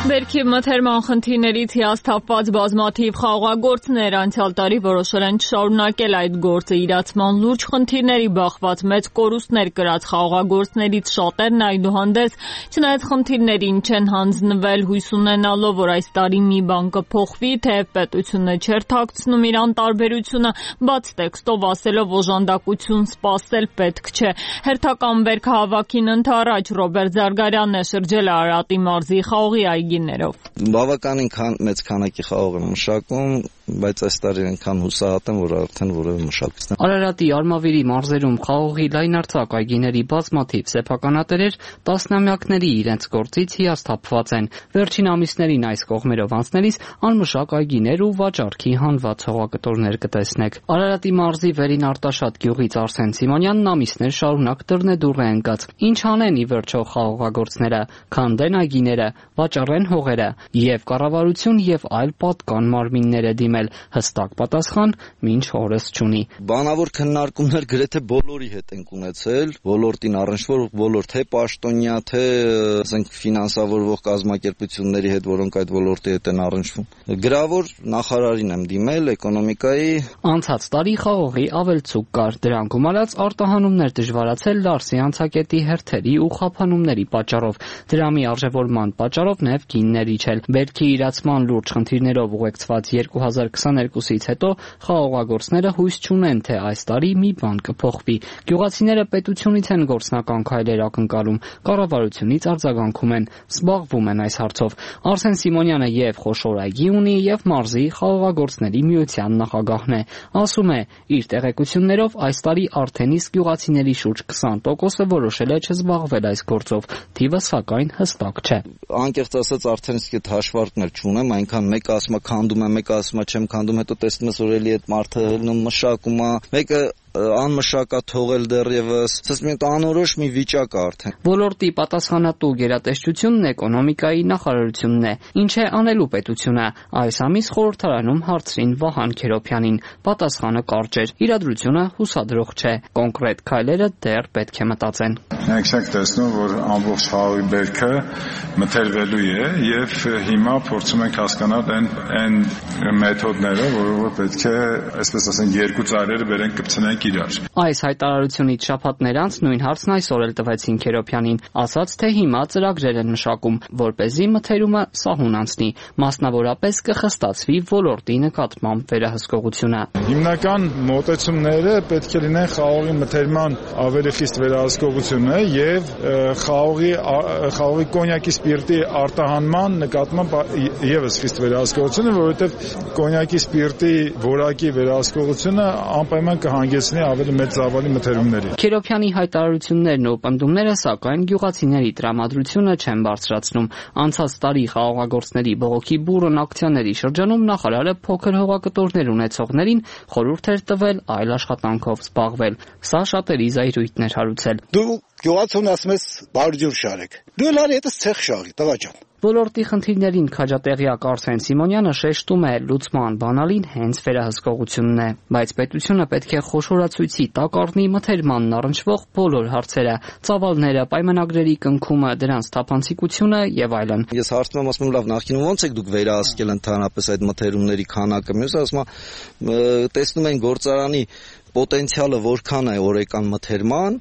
Բերքի մթերման խնդիրներից հիասթափված բազմաթիվ խաղաղագործներ անցյալ տարի որոշել են չշարունակել այդ գործը իրացման լուրջ խնդիրների բախված մեծ կորուստներ կրած խաղաղագործներից շատերն այդուհանդերձ չնայած խնդիրներին չեն հանձնվել հույս ունենալով, որ այս տարի մի բան կփոխվի, թեև պետությունը չէր թաքցնում իր անտարբերությունը, բաց տեքստով ասելով օժանդակություն սպասել պետք չէ։ Հերթական բերքահավաքին ընդառաջ Ռոբերտ Զարգարյանն է շրջել Արարատի մարզի խաղողի այգիներով։ Բավականին մեծ քանակի խաղող եմ մշակում, բայց այս տարի այնքան հուսահատ եմ, որ արդեն որևէ մշակվեց։ Արարատի Արմավիրի մարզերում խաղողի լայնարձակ այգիների բազմաթիվ սեփականատերեր տասնամյակների իրենց գործից հիասթափված են։ Վերջին ամիսներին այս կողմերով անցնելիս անմշակ այգիներ ու վաճառքի հանված հողակտորներ կտեսնեք։ Արարատի մարզի Վերին Արտաշատ գյուղից Արսեն Սիմոնյանն ամիսներ շարունակ դռնեդուռ է ընկած։ Ինչ անեն ի վերջո խաղողագործները, քանդեն այգիները, վաճառեն հողերը եւ կառավարություն եւ այլ պատկան մարմինները դիմել, հստակ պատասխան մինչ օրս չունի։ Բանավոր քննարկումներ գրեթե բոլորի հետ ենք ունեցել, ոլորտին առնչվող ոլորտ, թե պաշտոնյա, թե ասենք ֆինանսավորվող կազմակերպությունների հետ, որոնք այդ ոլորտի հետ են առնչվում։ Գրավոր նախարարին եմ դիմել, էկոնոմիկայի։ Անցած տարի խաղողի ավելցուկ կար, դրան գումարած արտահանումներ դժվարացել Լարսի անցակետի հերթերի ու խափանումների պատճառով։ Դրամի արժևորման պատճառով նաև գիններ իջել։ Բերքի իրացման լուրջ խնդիրներով ուղեկցված երկու հազար քսաներկուսից հետո խաղողագործները հույս չունեն, թե այս տարի մի բան կփոխվի։ Գյուղացիները պետությունից են գործնական քայլեր ակնկալում, կառավարությունից արձագանքում են, զբաղվում են այս հարցով։ Արսեն Սիմոնյանը եւ խոշոր այգի ունի եւ մարզի խաղողագործների միության նախագահն է։ Ասում է, իր տեղեկություններով այս տարի արդեն իսկ գյուղացիների շուրջ քսան տոկոսը որոշել է չզբաղվել այս գործով։ Թիվը սակայն հստակ չէ։ Անկեղծ ասած արդեն իսկ այդ հաշվարկն էլ չունեմ, այնքան մեկը ասում է քանդում է, մեկը ասում է չեմ քանդում, հետո տեսնում ես որ էլի այդ մարդը հելնում մշակում է, մեկը անմշակա թողել դեռևս, ասես մի անորոշ մի վիճակ է արդեն։ Ոլորտի պատասխանատու գերատեսչությունն էկոնոմիկայի նախարարությունն է։ Ինչ է անելու պետությունը։ Այս ամիս խորհրդարանում հարցրին Վահան Քերոփյանին։ Պատասխանը կարճ էր։ Իրադրությունը հուսադրող չէ։ Կոնկրետ քայլերը դեռ պետք է մտածեն։ Մենք ենք տեսնում, որ ամբողջ խաղի բերքը մթերվելու է եւ հիմա փորձում ենք հասկանալ այն այն մեթոդները, որով պետք է, այսպես ասենք, երկու ծառերը բերենք կպցնենք իրար։ Այս հայտարարությունից շաբաթներ անց նույն հարցն այսօր էլ տվեցին Քերոփյանին, ասաց, թե հիմա ծրագրեր են մշակում, որպեսզի մթերումը սահուն անցնի, մասնավորապես կխստացվի ոլորտի նկատմամբ վերահսկողությունը։ Հիմնական մոտեցումները պետք է լինեն խաղողի մթերման ավելի խիստ վերահսկողությունը եւ խաղողի խաղողի կոնյակի սպիրտի արտահանման նկատմամբ եւս խիստ վերահսկողությունը, որովհետեւ կոնյակի սպիրտի որակի վերահսկողությունը անպայման կհանգեցնի ավելի մեծ ծավալի մթերումների։ Քերոփյանի հայտարարություններն ու պնդումները սակայն գյուղացիների տրամադրությունը չեն բարձրացնում։ Անցած տարի խաղողագործների բողոքի բուրըն ակցիաների շրջանում նախարարը փոքր հողակտորներ ունեցողներին խորհուրդ էր տվել այլ աշխատանքով զբաղվել։ Սա շատերի զայրույթն էր հարուցել։ Դու գյուղացուն ասում ես բարդյուր շարեք։ Դու լար հետս ցեխ շաղի, տղա ջան։ Ոլորտի խնդիրներին քաջատեղյակ Արսեն Սիմոնյանը շեշտում է լուծման բանալին հենց վերահսկողությունն է, բայց պետությունը պետք է խոշորացույցի տակ առնի մթերմանն առնչվող բոլոր հարցերը, ծավալները, պայմանագրերի կնքումը, դրանց թափանցիկությունը եւ այլն։ Ես հարցնում եմ, ասում եմ, լավ, նախկինում ոնց եք դուք վերահսկել ընդհանրապես այդ մթերումների քանակը։ Մյուսը ասում է, տեսնում են գործարանի պոտենցիալը որքան է օրեկան մթերման,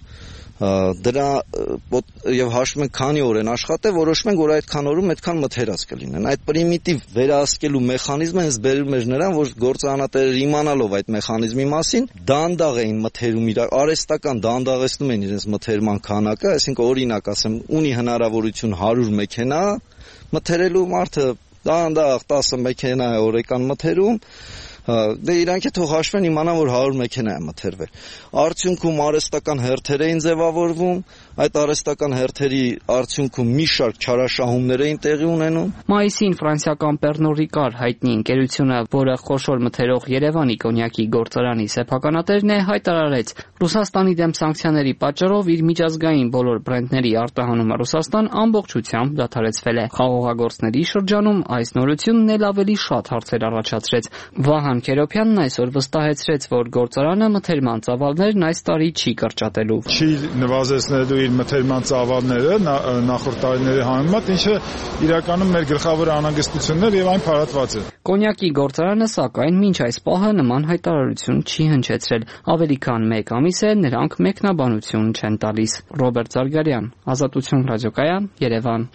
դրա եւ հաշվում ենք քանի օր են աշխատել, որոշում ենք, որ այդքան օրում այդքան մթերած կլինեն։ Այդ պրիմիտիվ վերահսկելու մեխանիզմը հենց բերում էր նրան, որ գործարանատերերը իմանալով այդ մեխանիզմի մասին դանդաղ էին մթերում իր արհեստական դանդաղեցնում են իրենց մթերման քանակը, այսինքն օրինակ ասեմ, ունի հնարավորություն հարյուր մեքենա մթերելու մարդը դանդաղ տասը մեքենա է օրեկան մթերում, դե իրանք է թող հաշվեն իմանան, որ հարյուր մեքենա է մթերվել։ Արդյունքում արհեստական հերթեր էին ձևավորվում, այդ արհեստական հերթերի արդյունքում մի շարք չարաշահումներ էին տեղի ունենում։ Մայիսին ֆրանսիական Pernod Ricard հայտնի ընկերությունը, որը խոշոր մթերող Երևանի կոնյակի գործարանի սեփականատերն է, հայտարարեց, Ռուսաստանի դեմ սանկցիաների պատճառով իր միջազգային բոլոր բրենդների արտահանումը Ռուսաստան ամբողջությամբ դադարեցվել է։ Խաղողագործների շրջանում այս նորությունն էլ ավելի շատ հարցեր առաջացրեց։ Վահան Քերոփյանն այսօր վստահեցրեց, որ գործարանը մթերման ծավալներն այս տարի չի կրճատելու։ Չի նվազեցնելու իր մթերման ծավալները նախորդ տարիների համեմատ, ինչը իրականում մեր գլխավոր անհանգստությունն էր եւ այն փարատված է։ Կոնյակի գործարանը սակայն մինչ այս պահը նման հայտարարություն չի հնչեցրել։ Ավելի քան մեկ ամիս է նրանք մեկնաբանություն չեն տալիս։ Ռոբերտ Զարգարյան, Ազատություն ռադիոկայան, Երևան։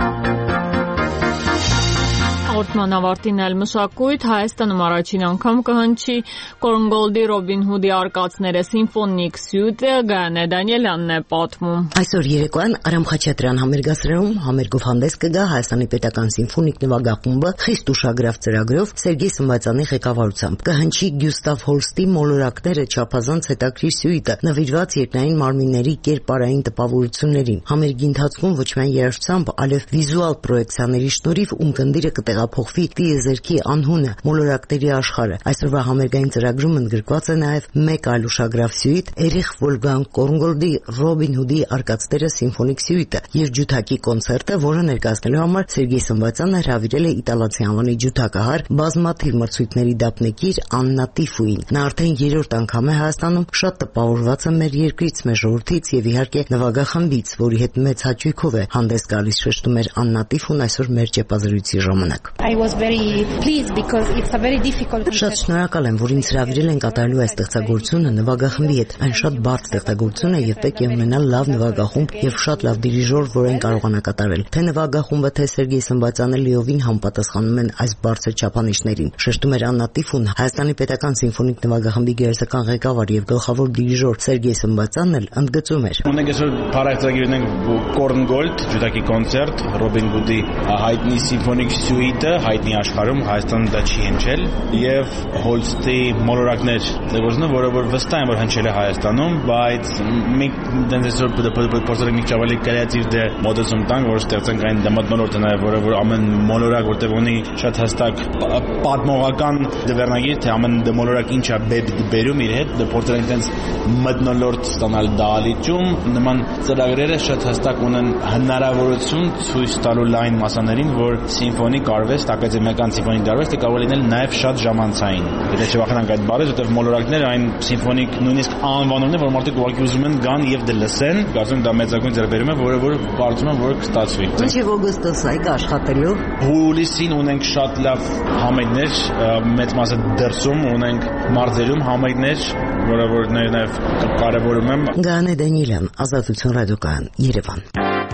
Հաղորդման ավարտին էլ մշակույթ Հայաստանում առաջին անգամ կհնչի Կորնգոլդի Ռոբին Հուդի արկածները սիմֆոնիկ սյուիտը, Գայանե Դանիելյանն է պատմում։ Այսօր երեկոյան Արամ Խաչատրյան համերգասրահում համերգով հանդես կգա Հայաստանի պետական սիմֆոնիկ նվագախումբը խիստ ուշագրավ ծրագրով Սերգեյ Սմբատյանի ղեկավարությամբ։ Կհնչի Գյուստավ Հոլստի մոլորակները չափազանց հետաքրքիր սյուիտը, նվիրված երկնային մարմինների կերպարային տպավորություններին։ Համերգի ընթացքում ոչ միայն երաժշտությամբ, այլև վիզուալ պրոյեկցիաների շնորհիվ ունկնդիրը կտեղափոխվի տիեզերքի անհունը մոլորակների աշխարհը։ Այսօրվա համերգային ծրագրում ընդգրկված է նաև մեկ այլ ուշագրավ սյուիտ՝ Էրիխ Վոլգանգ Կորնգոլդի Ռոբին Հուդի արկածները սիմֆոնիկ սյուիտը եւ ջութակի կոնցերտը, որը ներկայացնելու համար Սերգեյ Սմբատյանը հրավիրել է իտալացի անվանի ջութակահար, բազմաթիվ մրցույթների դափնեկիր Աննա Տիֆուին։ Նա արդեն երրորդ անգամ է Հայաստանում, շատ տպավորված է մեր երկրից, մեր ժողովրդից եւ իհարկե նվագախմբից, որի հետ մեծ հաճույքով է հանդես գալիս, շեշտում էր Աննա Տիֆուն այսօր մեր ճեպազրույցի ժամանակ։ I was very pleased because it's a very difficult. Շատ շնորհակալ եմ, որ ինձ հրավիրել են կատարելու այս ստեղծագործությունը նվագախմբի հետ։ Այն շատ բարդ ստեղծագործություն է եւ պետք է ունենալ լավ նվագախումբ եւ շատ լավ դիրիժոր, որ այն կարողանա կատարել։ Թե նվագախումբը, թե Սերգեյ Սմբատյանը լիովին համապատասխանում են այս բարձր չափանիշներին, շեշտում էր Աննա Տիֆուն։ Հայաստանի պետական սիմֆոնիկ նվագախմբի գերեզական ղեկավար եւ գլխավոր դիրիժոր Սերգեյ Սմբատյանն էլ ընդգծում էր։ Ունենք այսօր բարակ ունենք Կորնգոլդ ջութակի կոնցերտ, Ռոբին Հուդի հայտնի սիմֆոնիկ սյուիտը հայտնի աշխարհում, Հայաստանը դա չի հնչել, եւ Հոլստի մոլորակներ դեպորզնը, որը որ վստահ եմ որ հնչել է Հայաստանում, բայց մենք դենսոր փորձենք մի ճավալի կրեատիվ դե մոդելում տանք, որ ստեղծենք այն դեմոտնոլորտը նաեւ, որը որ ամեն մոլորակ որտեղ ունի շատ հստակ պատմողական դվերնագիր, թե ամեն մոլորակ ինչա բերում իր հետ, դե փորձենք այնպես մտնոլորտ ստանալ դալիճում, նման ծրագրերը շատ հստակ ունեն հնարավորություն ցույց տալու լայն մասաներին, որ սիմֆոնիկ արվեստ, ակադեմիական սիմֆոնիկ արվեստը կարող է լինել նաև շատ ժամանցային։ Եթե չվախենանք այդ բառից, որտեղ մոլորակները այն սիմֆոնիկ նույնիսկ անվանումն է, որ մարդիկ ուղղակի ուզում են գան եւ դե լսեն, կարծում դա մեծագույն ձեռբերում է, որը որ կարծում եմ որ կստացվի։ Ինչի օգոստոս այգ աշխատելու։ Հուլիսին ունենք շատ լավ համերգներ, մեծ մասը դրսում ունենք մարզերում համերգներ, որը որ նաև կարևորում եմ։ Գայանե Դանիելյան, Ազատություն ռադիոկայան, Երևան։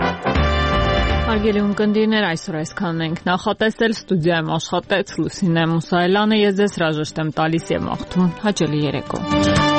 Հարգելի ունկնդիրներ, այսօր այսքանն ենք նախատեսել, ստուդիայում աշխատեց Լուսինե Մուսայելյանը, ես ձեզ հրաժեշտ եմ տալիս եւ մաղթում հաճելի երեկո։